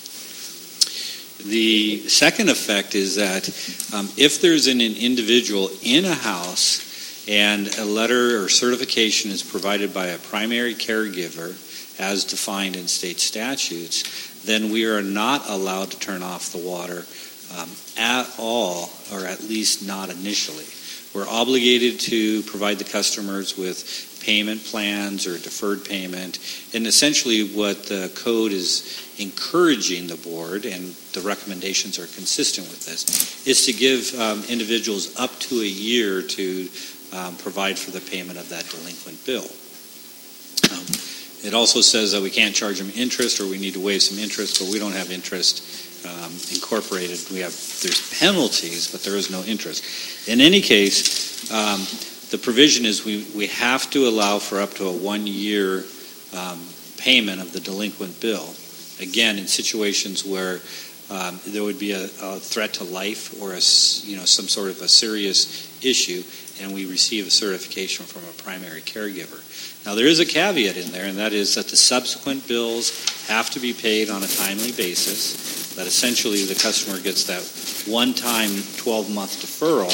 The second effect is that um, if there's an, an individual in a house and a letter or certification is provided by a primary caregiver as defined in state statutes, then we are not allowed to turn off the water um, at all, or at least not initially. We're obligated to provide the customers with payment plans or deferred payment, and essentially what the code is encouraging the board, and the recommendations are consistent with this, is to give um, individuals up to a year to um, provide for the payment of that delinquent bill. Um, it also says that we can't charge them interest, or we need to waive some interest, but we don't have interest um, incorporated. We have there's penalties, but there is no interest. In any case, um, the provision is we, we have to allow for up to a one-year um, payment of the delinquent bill. Again, in situations where um, there would be a, a threat to life or a, you know, some sort of a serious issue, and we receive a certification from a primary caregiver. Now, there is a caveat in there, and that is that the subsequent bills have to be paid on a timely basis, that essentially the customer gets that one-time twelve-month deferral.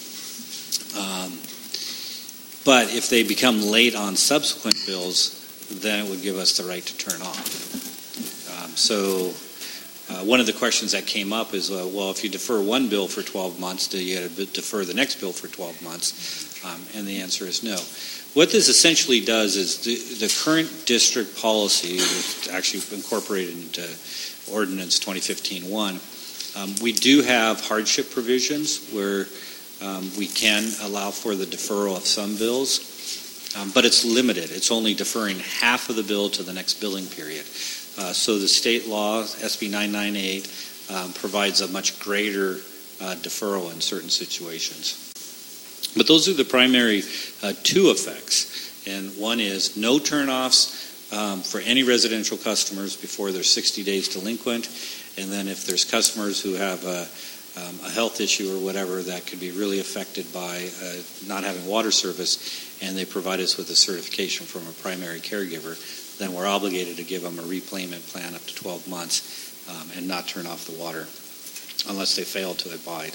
Um, but if they become late on subsequent bills, then it would give us the right to turn off. Um, so uh, one of the questions that came up is, uh, well, if you defer one bill for twelve months, do you have to defer the next bill for twelve months? Um, and the answer is no. What this essentially does is the, the current district policy, which actually incorporated into Ordinance twenty fifteen one, um, we do have hardship provisions where um, we can allow for the deferral of some bills, um, but it's limited. It's only deferring half of the bill to the next billing period. Uh, so the state law, S B nine ninety-eight, um, provides a much greater uh, deferral in certain situations. But those are the primary uh, two effects. And one is no turnoffs um, for any residential customers before they're sixty days delinquent. And then if there's customers who have a, um, a health issue or whatever that could be really affected by uh, not having water service, and they provide us with a certification from a primary caregiver, then we're obligated to give them a repayment plan up to twelve months um, and not turn off the water unless they fail to abide.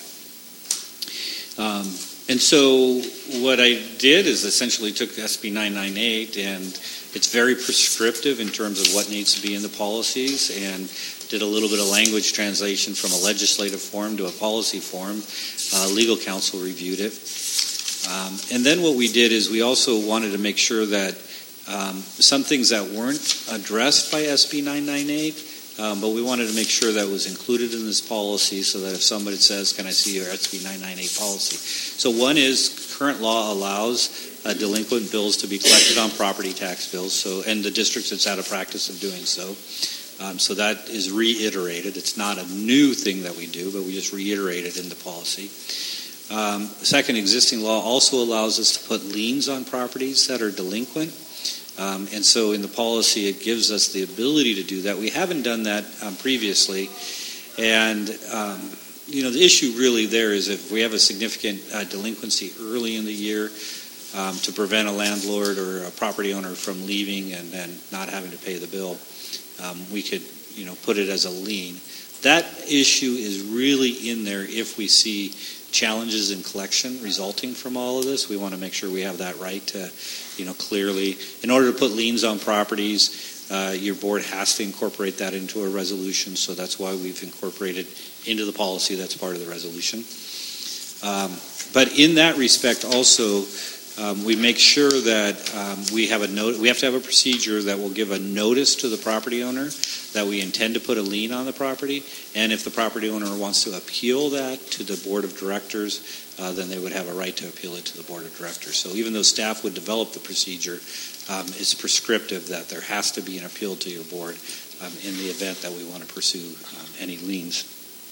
Um, And so what I did is essentially took S B nine ninety-eight, and it's very prescriptive in terms of what needs to be in the policies, and did a little bit of language translation from a legislative form to a policy form. Uh, legal counsel reviewed it. Um, and then what we did is we also wanted to make sure that um, some things that weren't addressed by S B nine ninety-eight, Um, but we wanted to make sure that was included in this policy so that if somebody says, can I see your S B nine ninety-eight policy? So one is current law allows uh, delinquent bills to be collected on property tax bills, so and the districts that's out of practice of doing so. Um, so that is reiterated. It's not a new thing that we do, but we just reiterate it in the policy. Um, second, existing law also allows us to put liens on properties that are delinquent. Um, and so in the policy, it gives us the ability to do that. We haven't done that um, previously. And, um, you know, the issue really there is if we have a significant uh, delinquency early in the year um, to prevent a landlord or a property owner from leaving and then not having to pay the bill, um, we could, you know, put it as a lien. That issue is really in there if we see challenges in collection resulting from all of this. We want to make sure we have that right to, you know, clearly. In order to put liens on properties, uh, your board has to incorporate that into a resolution, so that's why we've incorporated into the policy. That's part of the resolution. Um, but in that respect also, um, we make sure that um, we have a note, we have to have a procedure that will give a notice to the property owner that we intend to put a lien on the property, and if the property owner wants to appeal that to the board of directors, uh, then they would have a right to appeal it to the board of directors. So even though staff would develop the procedure, um, it's prescriptive that there has to be an appeal to your board um, in the event that we want to pursue um, any liens.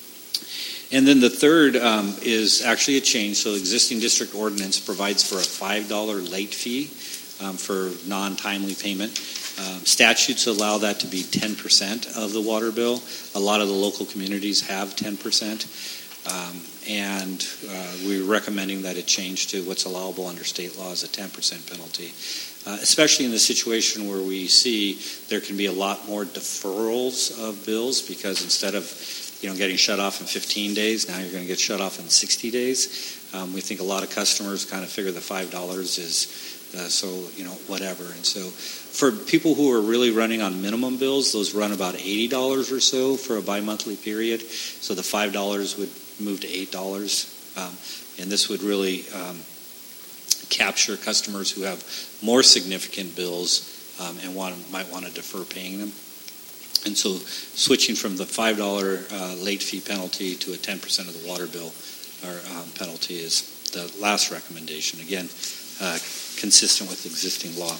And then the third um, is actually a change. So existing district ordinance provides for a five dollars late fee um, for non-timely payment. Um, statutes allow that to be ten percent of the water bill. A lot of the local communities have ten percent. Um, and uh, we're recommending that it change to what's allowable under state law as a ten percent penalty. Uh, especially in the situation where we see there can be a lot more deferrals of bills, because instead of you know, getting shut off in fifteen days, now you're going to get shut off in sixty days. Um, we think a lot of customers kind of figure the five dollars is Uh, so, you know, whatever. And so for people who are really running on minimum bills, those run about eighty dollars or so for a bi-monthly period. So the five dollars would move to eight dollars. Um, and this would really um, capture customers who have more significant bills um, and want, might want to defer paying them. And so switching from the five dollars uh, late fee penalty to a ten percent of the water bill or um, penalty is the last recommendation. Again, uh, consistent with existing law.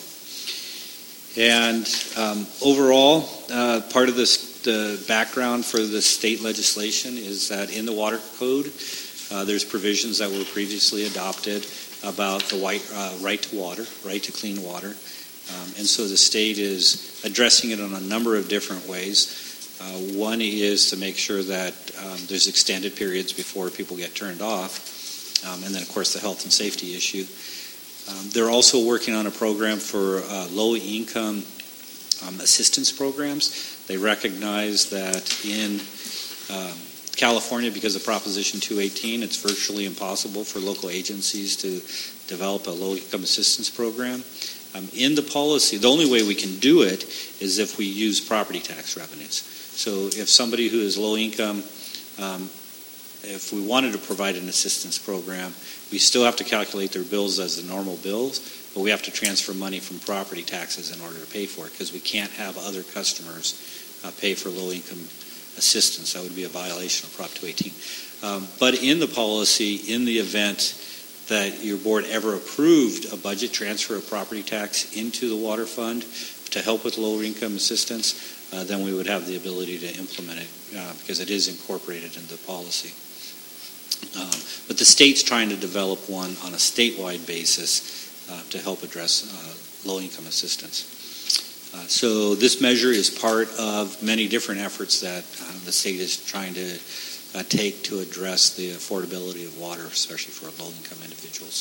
And um, overall, uh, part of this, the background for the state legislation is that in the water code, uh, there's provisions that were previously adopted about the white, uh, right to water, right to clean water. Um, and so the state is addressing it in a number of different ways. Uh, one is to make sure that um, there's extended periods before people get turned off. Um, and then, of course, the health and safety issue. Um, they're also working on a program for uh, low-income um, assistance programs. They recognize that in um, California, because of Proposition two eighteen, it's virtually impossible for local agencies to develop a low-income assistance program. Um, in the policy, the only way we can do it is if we use property tax revenues. So if somebody who is low-income, um, if we wanted to provide an assistance program, we still have to calculate their bills as the normal bills, but we have to transfer money from property taxes in order to pay for it because we can't have other customers uh, pay for low-income assistance. That would be a violation of Prop two eighteen. Um, but in the policy, in the event that your board ever approved a budget transfer of property tax into the water fund to help with low-income assistance, uh, then we would have the ability to implement it uh, because it is incorporated into the policy. Um, but the state's trying to develop one on a statewide basis uh, to help address uh, low-income assistance. Uh, so this measure is part of many different efforts that uh, the state is trying to uh, take to address the affordability of water, especially for low-income individuals.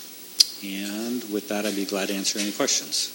And with that, I'd be glad to answer any questions.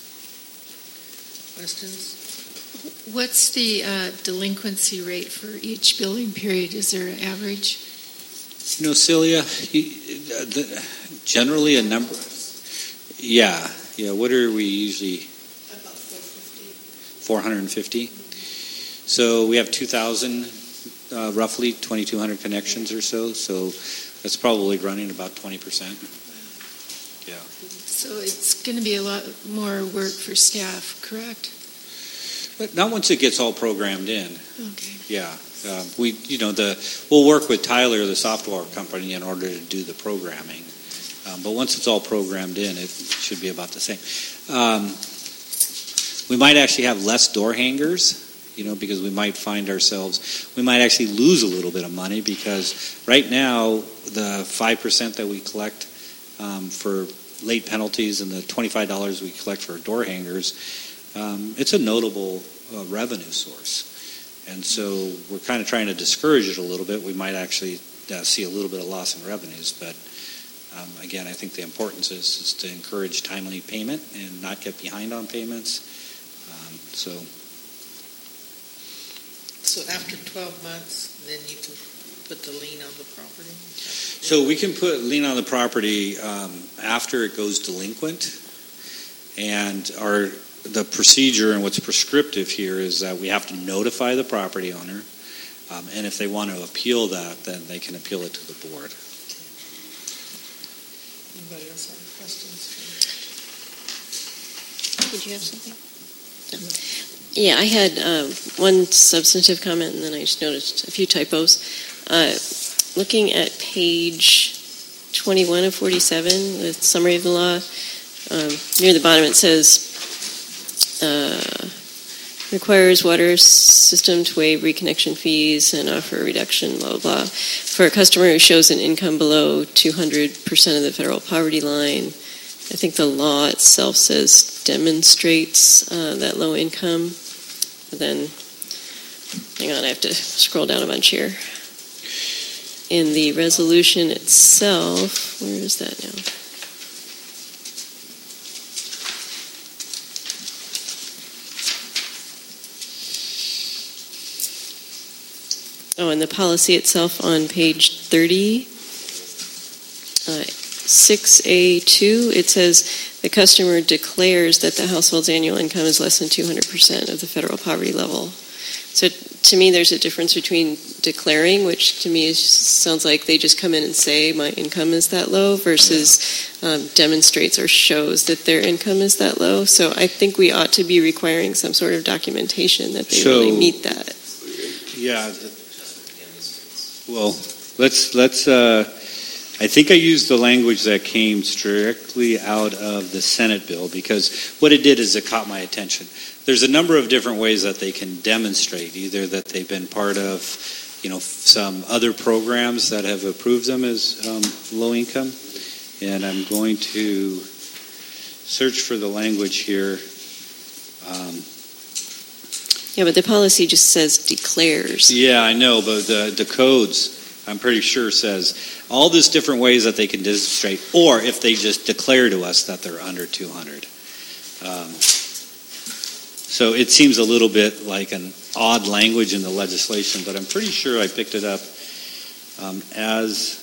Questions? What's the uh, delinquency rate for each billing period? Is there an average? You know, Celia, you, uh, the, generally a number. Yeah, yeah. What are we usually? About four fifty. four hundred fifty. So we have two thousand, uh, roughly twenty-two hundred connections or so. So that's probably running about twenty percent. Yeah. So it's going to be a lot more work for staff, correct? But not once it gets all programmed in. Okay. Yeah. Uh, we, you know, the we'll work with Tyler, the software company, in order to do the programming. Um, but once it's all programmed in, it should be about the same. Um, we might actually have less door hangers, you know, because we might find ourselves, we might actually lose a little bit of money because right now the five percent that we collect um, for late penalties and the twenty-five dollars we collect for door hangers, um, it's a notable uh, revenue source. And so we're kind of trying to discourage it a little bit. We might actually uh, see a little bit of loss in revenues. But um, again, I think the importance is, is to encourage timely payment and not get behind on payments. Um, so, So after twelve months, then you can put the lien on the property? So we can put lien on the property um, after it goes delinquent. And our the procedure and what's prescriptive here is that we have to notify the property owner, um, and if they want to appeal that, then they can appeal it to the board. Anybody else have questions? Did you have something? No. Yeah, I had uh, one substantive comment, and then I just noticed a few typos. Uh, looking at page twenty-one of forty-seven, the summary of the law, um, near the bottom it says, Uh, requires water system to waive reconnection fees and offer a reduction, blah, blah, blah, for a customer who shows an income below two hundred percent of the federal poverty line. I think the law itself says demonstrates uh, that low income. But then, hang on, I have to scroll down a bunch here. In the resolution itself, where is that now? Oh, and the policy itself on page thirty, uh, six A two, it says the customer declares that the household's annual income is less than two hundred percent of the federal poverty level. So to me, there's a difference between declaring, which to me is, sounds like they just come in and say my income is that low, versus um, demonstrates or shows that their income is that low. So I think we ought to be requiring some sort of documentation that they So, really meet that. Yeah. Well, let's let's. Uh, I think I used the language that came strictly out of the Senate bill, because what it did is it caught my attention. There's a number of different ways that they can demonstrate, either that they've been part of, you know, some other programs that have approved them as um, low income. And I'm going to search for the language here. Um, Yeah, but the policy just says declares. Yeah, I know, but the, the codes, I'm pretty sure, says all these different ways that they can demonstrate, or if they just declare to us that they're under two hundred. Um, so it seems a little bit like an odd language in the legislation, but I'm pretty sure I picked it up um, as,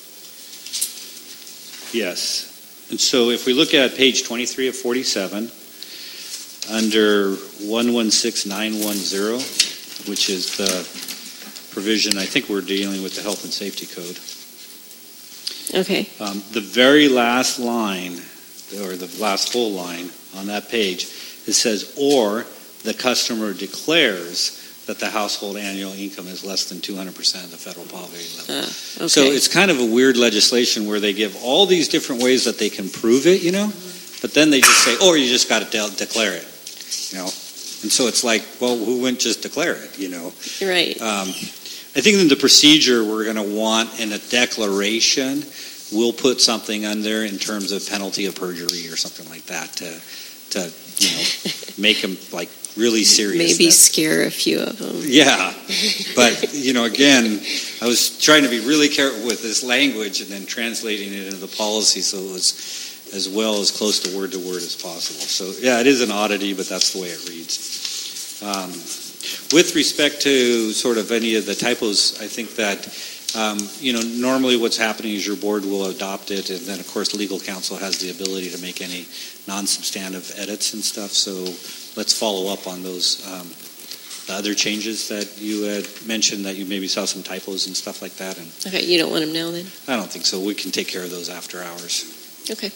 yes. And so if we look at page twenty-three of forty-seven, under one one six nine one zero, which is the provision, I think we're dealing with the Health and Safety Code. Okay. Um, the very last line, or the last whole line on that page, it says, or the customer declares that the household annual income is less than two hundred percent of the federal poverty level. Uh, okay. So it's kind of a weird legislation where they give all these different ways that they can prove it, you know, but then they just say, oh, you just got to de- declare it, you know. And so it's like, well, who wouldn't just declare it, you know? Right. Um, I think in the procedure we're going to want in a declaration, we'll put something on there in terms of penalty of perjury or something like that to, to you know, make them like really serious. Maybe that, scare a few of them. Yeah, but you know, again, I was trying to be really careful with this language and then translating it into the policy so it was as well as close to word to word as possible. So yeah, it is an oddity, but that's the way it reads. Um, with respect to sort of any of the typos, I think that um, you know, normally what's happening is your board will adopt it, and then of course legal counsel has the ability to make any non-substantive edits and stuff. So let's follow up on those um, the other changes that you had mentioned, that you maybe saw some typos and stuff like that. And Okay, you don't want them now then? I don't think so. We can take care of those after hours. Okay.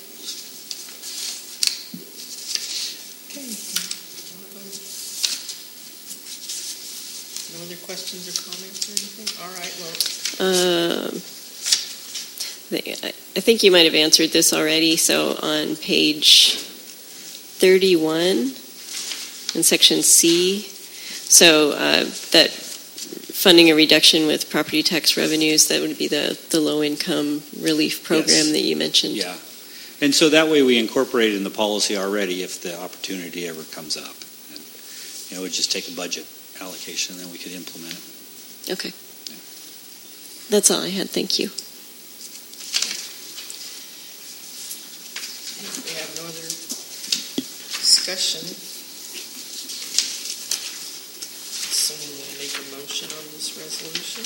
Okay. No other questions or comments or anything? All right, well. Um, I think you might have answered this already. So on page thirty-one in section C, so uh, that funding a reduction with property tax revenues, that would be the, the low-income relief program Yes. that you mentioned. Yeah. And so that way we incorporate it in the policy already if the opportunity ever comes up. And, you know, it would just take a budget allocation and then we could implement it. Okay. That's all I had. Thank you. If we have no other discussion, someone will make a motion on this resolution.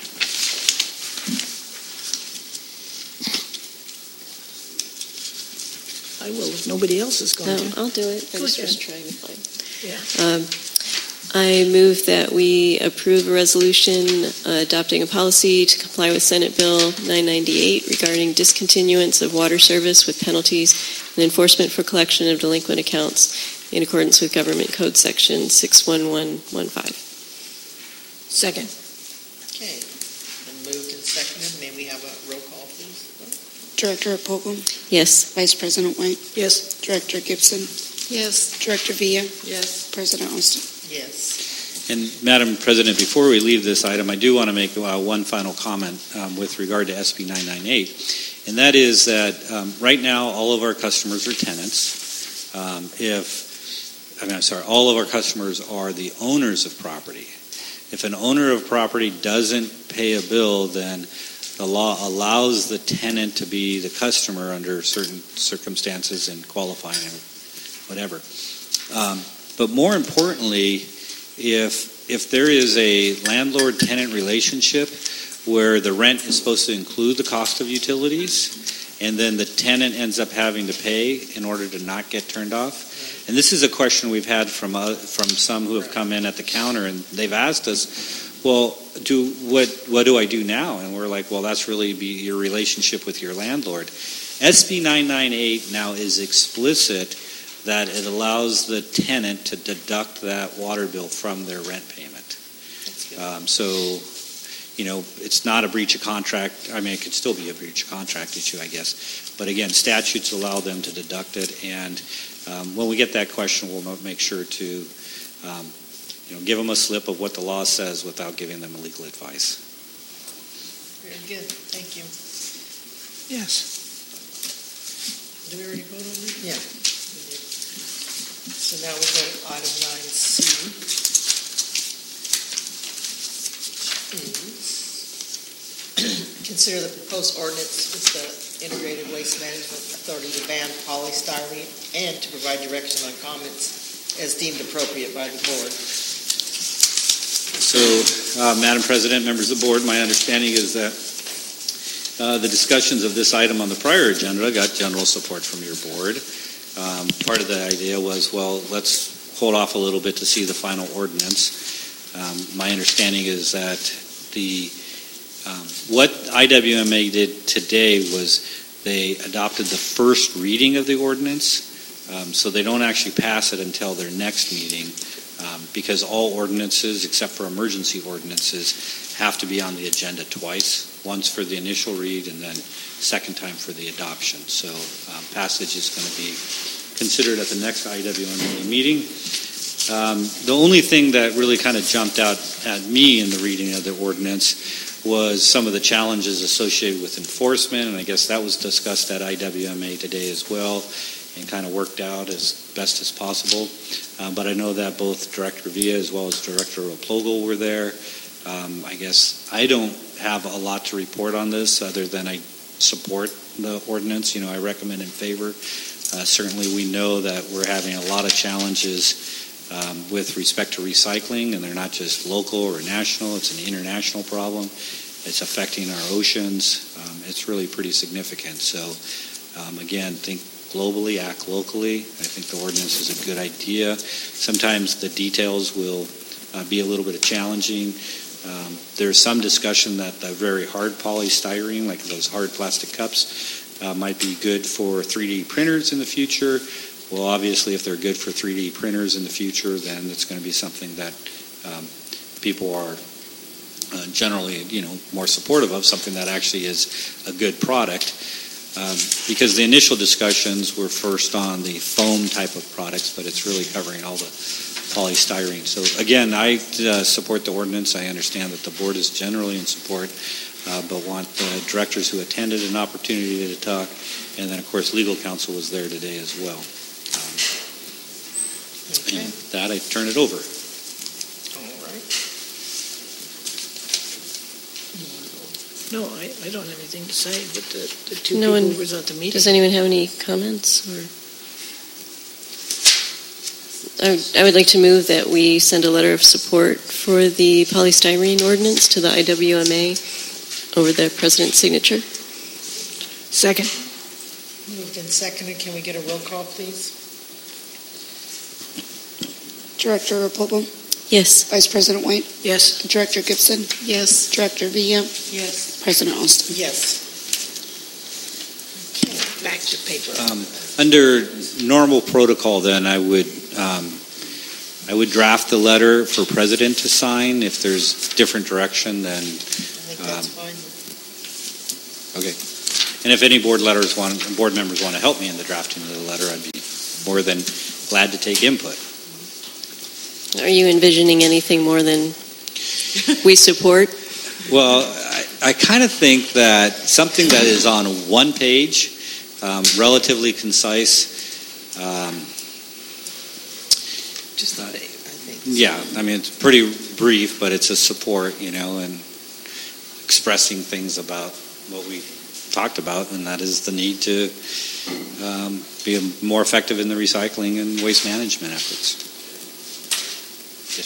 I will if nobody else is going No, to. I'll do it. I Go was ahead. just trying to find. Yeah. Um, I move that we approve a resolution uh, adopting a policy to comply with Senate Bill nine ninety-eight regarding discontinuance of water service with penalties and enforcement for collection of delinquent accounts in accordance with Government Code Section six one one one five. Second. Okay, been moved and seconded. May we have a roll call, please? Director Apogum, Yes. Vice President White, Yes. Director Gibson, Yes. Director Villa, Yes. President Austin. Yes. And Madam President, before we leave this item, I do want to make uh, one final comment um, with regard to S B nine ninety-eight, and that is that um, right now all of our customers are tenants. Um, if, I mean, I'm sorry, all of our customers are the owners of property. If an owner of property doesn't pay a bill, then the law allows the tenant to be the customer under certain circumstances and qualifying and whatever. Um, but more importantly, if if there is a landlord-tenant relationship where the rent is supposed to include the cost of utilities, and then the tenant ends up having to pay in order to not get turned off. And this is a question we've had from uh, from some who have come in at the counter, and they've asked us, well, do what what do I do now? And we're like, well, that's really be your relationship with your landlord. S B nine ninety-eight now is explicit that it allows the tenant to deduct that water bill from their rent payment. Um, so, you know, it's not a breach of contract. I mean, it could still be a breach of contract issue, I guess. But again, statutes allow them to deduct it. And um, when we get that question, we'll make sure to, um, you know, give them a slip of what the law says without giving them legal advice. Very good. Thank you. Yes. Did we already vote on that? Yeah. We did. So now we go to item nine C. Consider the proposed ordinance with the Integrated Waste Management Authority to ban polystyrene and to provide direction on comments as deemed appropriate by the board. So, uh, Madam President, members of the board, my understanding is that uh, the discussions of this item on the prior agenda got general support from your board. Um, part of the idea was, well, let's hold off a little bit to see the final ordinance. Um, my understanding is that the Um, what I W M A did today was they adopted the first reading of the ordinance, um, so they don't actually pass it until their next meeting, um, because all ordinances, except for emergency ordinances, have to be on the agenda twice, once for the initial read and then second time for the adoption. So um, passage is going to be considered at the next I W M A meeting. Um, the only thing that really kind of jumped out at me in the reading of the ordinance was some of the challenges associated with enforcement, and I guess that was discussed at I W M A today as well and kind of worked out as best as possible. Um, but I know that both Director Villa as well as Director Oplogo were there. Um, I guess I don't have a lot to report on this other than I support the ordinance. You know, I recommend in favor. Uh, certainly we know that we're having a lot of challenges Um, with respect to recycling, and they're not just local or national, it's an international problem. It's affecting our oceans. Um, it's really pretty significant. So, um, again, think globally, act locally. I think the ordinance is a good idea. Sometimes the details will uh, be a little bit challenging. Um, there's some discussion that the very hard polystyrene, like those hard plastic cups, uh, might be good for three D printers in the future. Well, obviously, if they're good for three D printers in the future, then it's going to be something that um, people are uh, generally, you know, more supportive of, something that actually is a good product. Um, because the initial discussions were first on the foam type of products, but it's really covering all the polystyrene. So, again, I uh, support the ordinance. I understand that the board is generally in support, uh, but want the directors who attended an opportunity to talk. And then, of course, legal counsel was there today as well. Okay. And that, I turn it over. All right. No, I, I don't have anything to say, but the, the two No people one- who was at the meeting. Does anyone have any comments? Or I would, I would like to move that we send a letter of support for the polystyrene ordinance to the I W M A over the president's signature. Second. Moved and seconded. Can we get a roll call, please? Director Rapopo, Yes. Vice President White, Yes. Director Gibson, Yes. Director Villa, Yes. President Austin. Yes. Okay. Back to paper. Um, under normal protocol, then, I would um, I would draft the letter for President to sign. If there's different direction, then I think that's Um, fine. okay. And if any board letters want, board members want to help me in the drafting of the letter, I'd be more than glad to take input. Are you envisioning anything more than we support? Well, I, I kind of think that something that is on one page, um, relatively concise. Um, Just not eight, I think. yeah, I mean, it's pretty brief, but it's a support, you know, and expressing things about what we talked about, and that is the need to um, be more effective in the recycling and waste management efforts.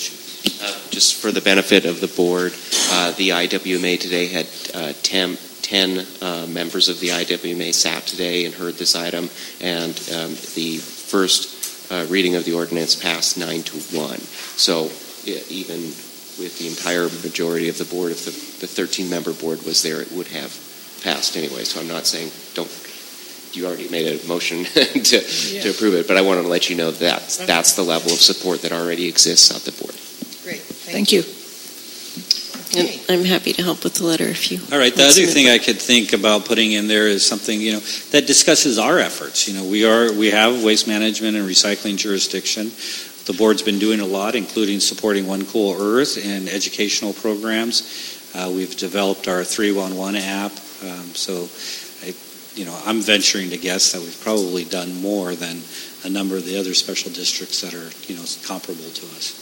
Uh, just for the benefit of the board, uh, the I W M A today had uh, ten, ten uh, members of the I W M A sat today and heard this item, and um, the first uh, reading of the ordinance passed nine to one. So yeah, even with the entire majority of the board, if the, the thirteen-member board was there, it would have passed anyway. So I'm not saying don't. You already made a motion to, Yeah. to approve it, but I wanted to let you know that okay. That's the level of support that already exists at the board. Great. Thank, Thank you. Okay. And I'm happy to help with the letter if you. All right. The other thing I could think about putting in there is something, you know, that discusses our efforts. You know, we are we have waste management and recycling jurisdiction. The board's been doing a lot, including supporting One Cool Earth and educational programs. Uh, we've developed our three one one app. Um, so, I, you know, I'm venturing to guess that we've probably done more than a number of the other special districts that are, you know, comparable to us.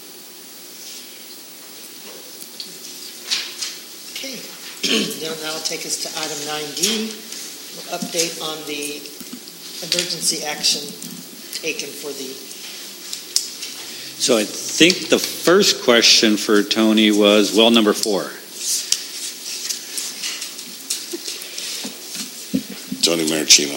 Okay. Now that'll take us to item nine D, update on the emergency action taken for the... So I think the first question for Tony was well number four. Tony Maricino.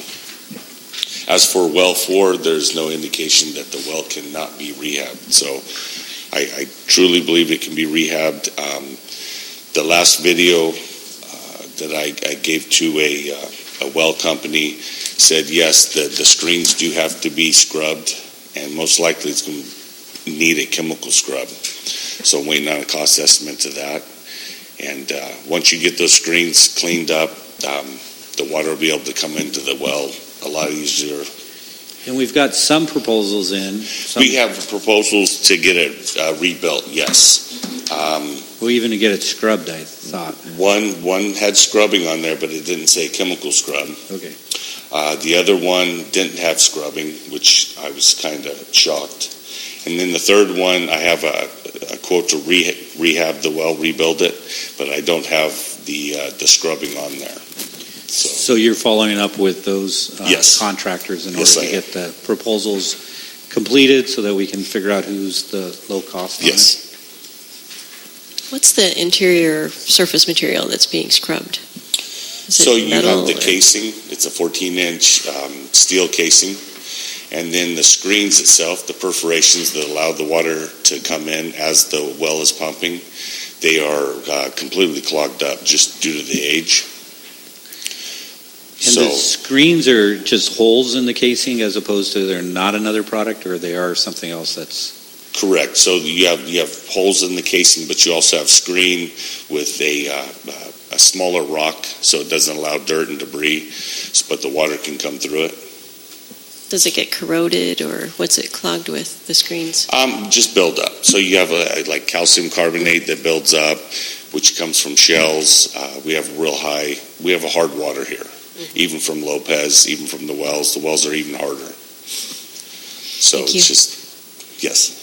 As for well four, there's no indication that the well cannot be rehabbed. So I, I truly believe it can be rehabbed. Um, the last video uh, that I, I gave to a, uh, a well company said, yes, the, the screens do have to be scrubbed, and most likely it's going to need a chemical scrub. So I'm waiting on a cost estimate to that. And uh, once you get those screens cleaned up, um, the water will be able to come into the well a lot easier. And we've got some proposals in. Some we have proposals to get it uh, rebuilt, yes. Um, well, even to get it scrubbed, I thought. One one had scrubbing on there, but it didn't say chemical scrub. Okay. Uh, the other one didn't have scrubbing, which I was kind of shocked. And then the third one, I have a, a quote to re- rehab the well, rebuild it, but I don't have the uh, the scrubbing on there. So, so you're following up with those uh, yes. contractors in order yes, to get the proposals completed so that we can figure out who's the low cost on yes. it? What's the interior surface material that's being scrubbed? So you have the or? casing. It's a fourteen-inch um, steel casing. And then the screens itself, the perforations that allow the water to come in as the well is pumping, they are uh, completely clogged up just due to the age. And so, the screens are just holes in the casing as opposed to they're not another product, or they are something else that's... Correct. So you have you have holes in the casing, but you also have screen with a, uh, a smaller rock so it doesn't allow dirt and debris, but the water can come through it. Does it get corroded, or what's it clogged with, the screens? Um, just build up. So you have a, like calcium carbonate that builds up, which comes from shells. Uh, we have real high, we have a hard water here, mm-hmm. even from Lopez, even from the wells. The wells are even harder. So Thank it's you. just, yes.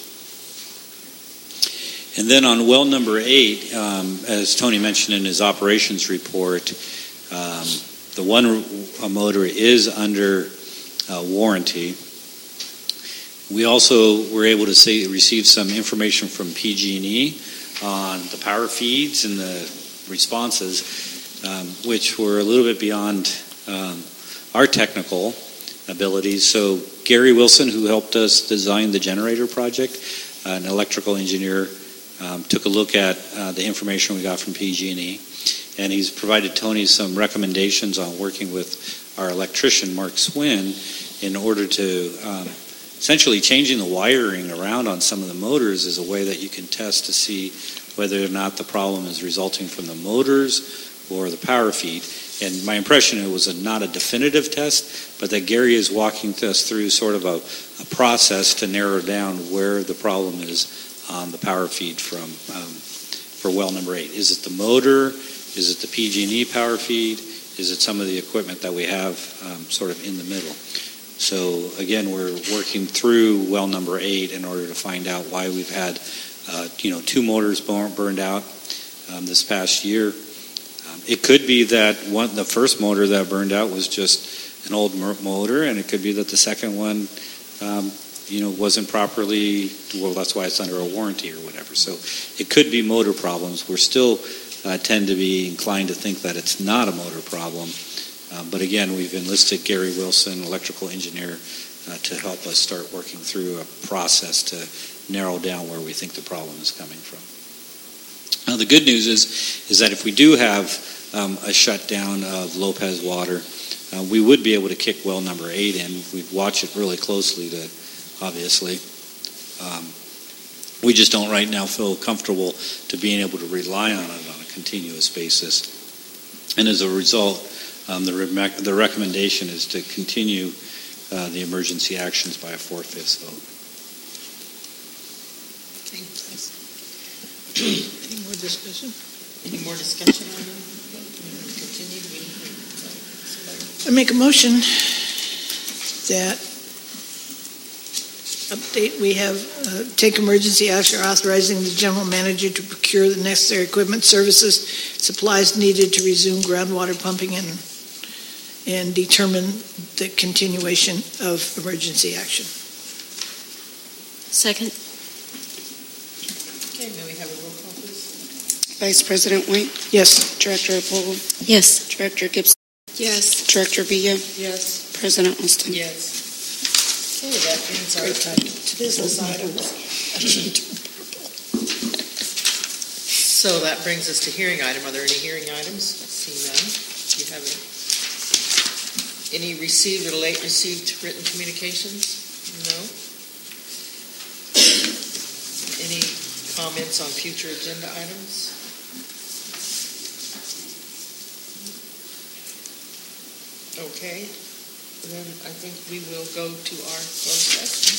And then on well number eight, um, as Tony mentioned in his operations report, um, the one uh, motor is under uh, warranty. We also were able to say, receive some information from P G and E on the power feeds and the responses, um, which were a little bit beyond um, our technical abilities. So Gary Wilson, who helped us design the generator project, uh, an electrical engineer, um, took a look at uh, the information we got from P G and E, and he's provided Tony some recommendations on working with our electrician, Mark Swin, in order to um, essentially changing the wiring around on some of the motors is a way that you can test to see whether or not the problem is resulting from the motors or the power feed. And my impression, it was a, not a definitive test, but that Gary is walking us through sort of a, a process to narrow down where the problem is on the power feed from um, for well number eight. Is it the motor? Is it the P G and E power feed? Is it some of the equipment that we have um, sort of in the middle? So again, we're working through well number eight in order to find out why we've had, uh, you know, two motors burned out um, this past year. Um, it could be that one, the first motor that burned out was just an old motor, and it could be that the second one, um, you know, wasn't properly. Well, that's why it's under a warranty or whatever. So it could be motor problems. We're still uh, tend to be inclined to think that it's not a motor problem. Uh, but again, we've enlisted Gary Wilson, electrical engineer, uh, to help us start working through a process to narrow down where we think the problem is coming from. Now, the good news is, is that if we do have um, a shutdown of Lopez water, uh, we would be able to kick well number eight in. We'd watch it really closely, to obviously. Um, we just don't right now feel comfortable to being able to rely on it on a continuous basis. And as a result, um, the, re- the recommendation is to continue uh, the emergency actions by a four-fifths vote. Any more discussion? Any more discussion on it? Continue. I make a motion that update, we have uh, take emergency action authorizing the general manager to procure the necessary equipment, services, supplies needed to resume groundwater pumping and and determine the continuation of emergency action. Second. Okay, may we have a roll call, please? Vice President White, Yes. Director Repolo, Yes. Director Gibson, Yes. Director Villa, Yes. President Austin. Yes. Okay, that brings our business items. So that brings us to hearing item. Are there any hearing items? See none. Do you have any? Any received or late received written communications? No. Any comments on future agenda items? Okay. Then I think we will go to our closed session.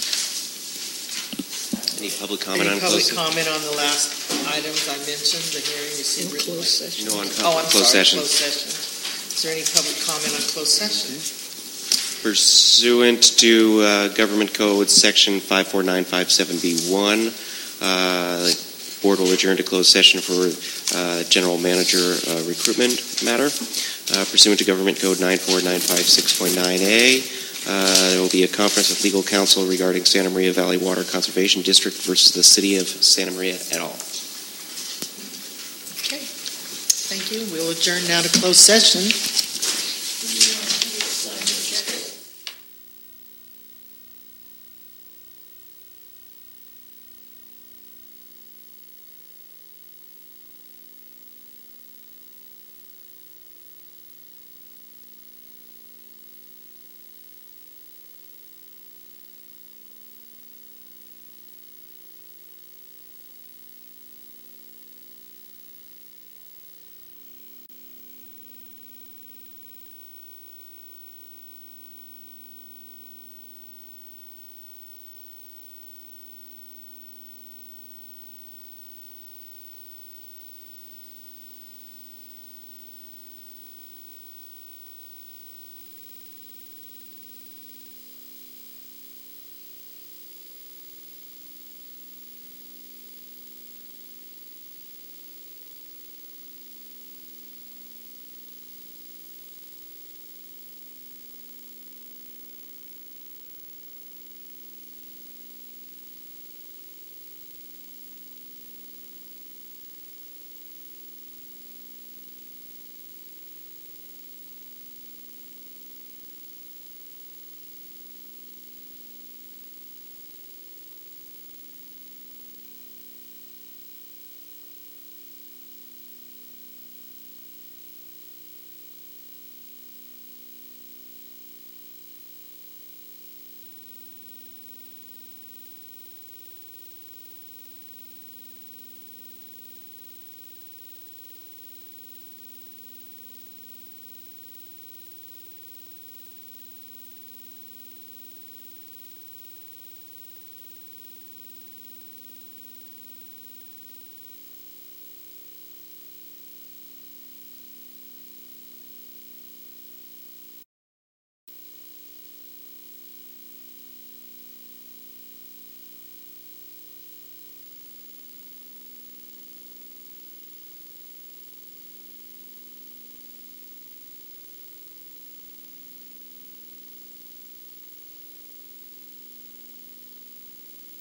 Any public comment Any on public closed? comment on the last items I mentioned, the hearing, received, In written? closed session. No, on Oh, I'm closed sorry, session. closed session. Is there any public comment on closed session? Pursuant to uh, Government Code Section five four nine five seven B one, uh, the board will adjourn to closed session for uh, general manager uh, recruitment matter. Uh, pursuant to Government Code nine four nine five six point nine A, uh, there will be a conference with legal counsel regarding Santa Maria Valley Water Conservation District versus the City of Santa Maria et al. Okay. Thank you. We'll adjourn now to closed session.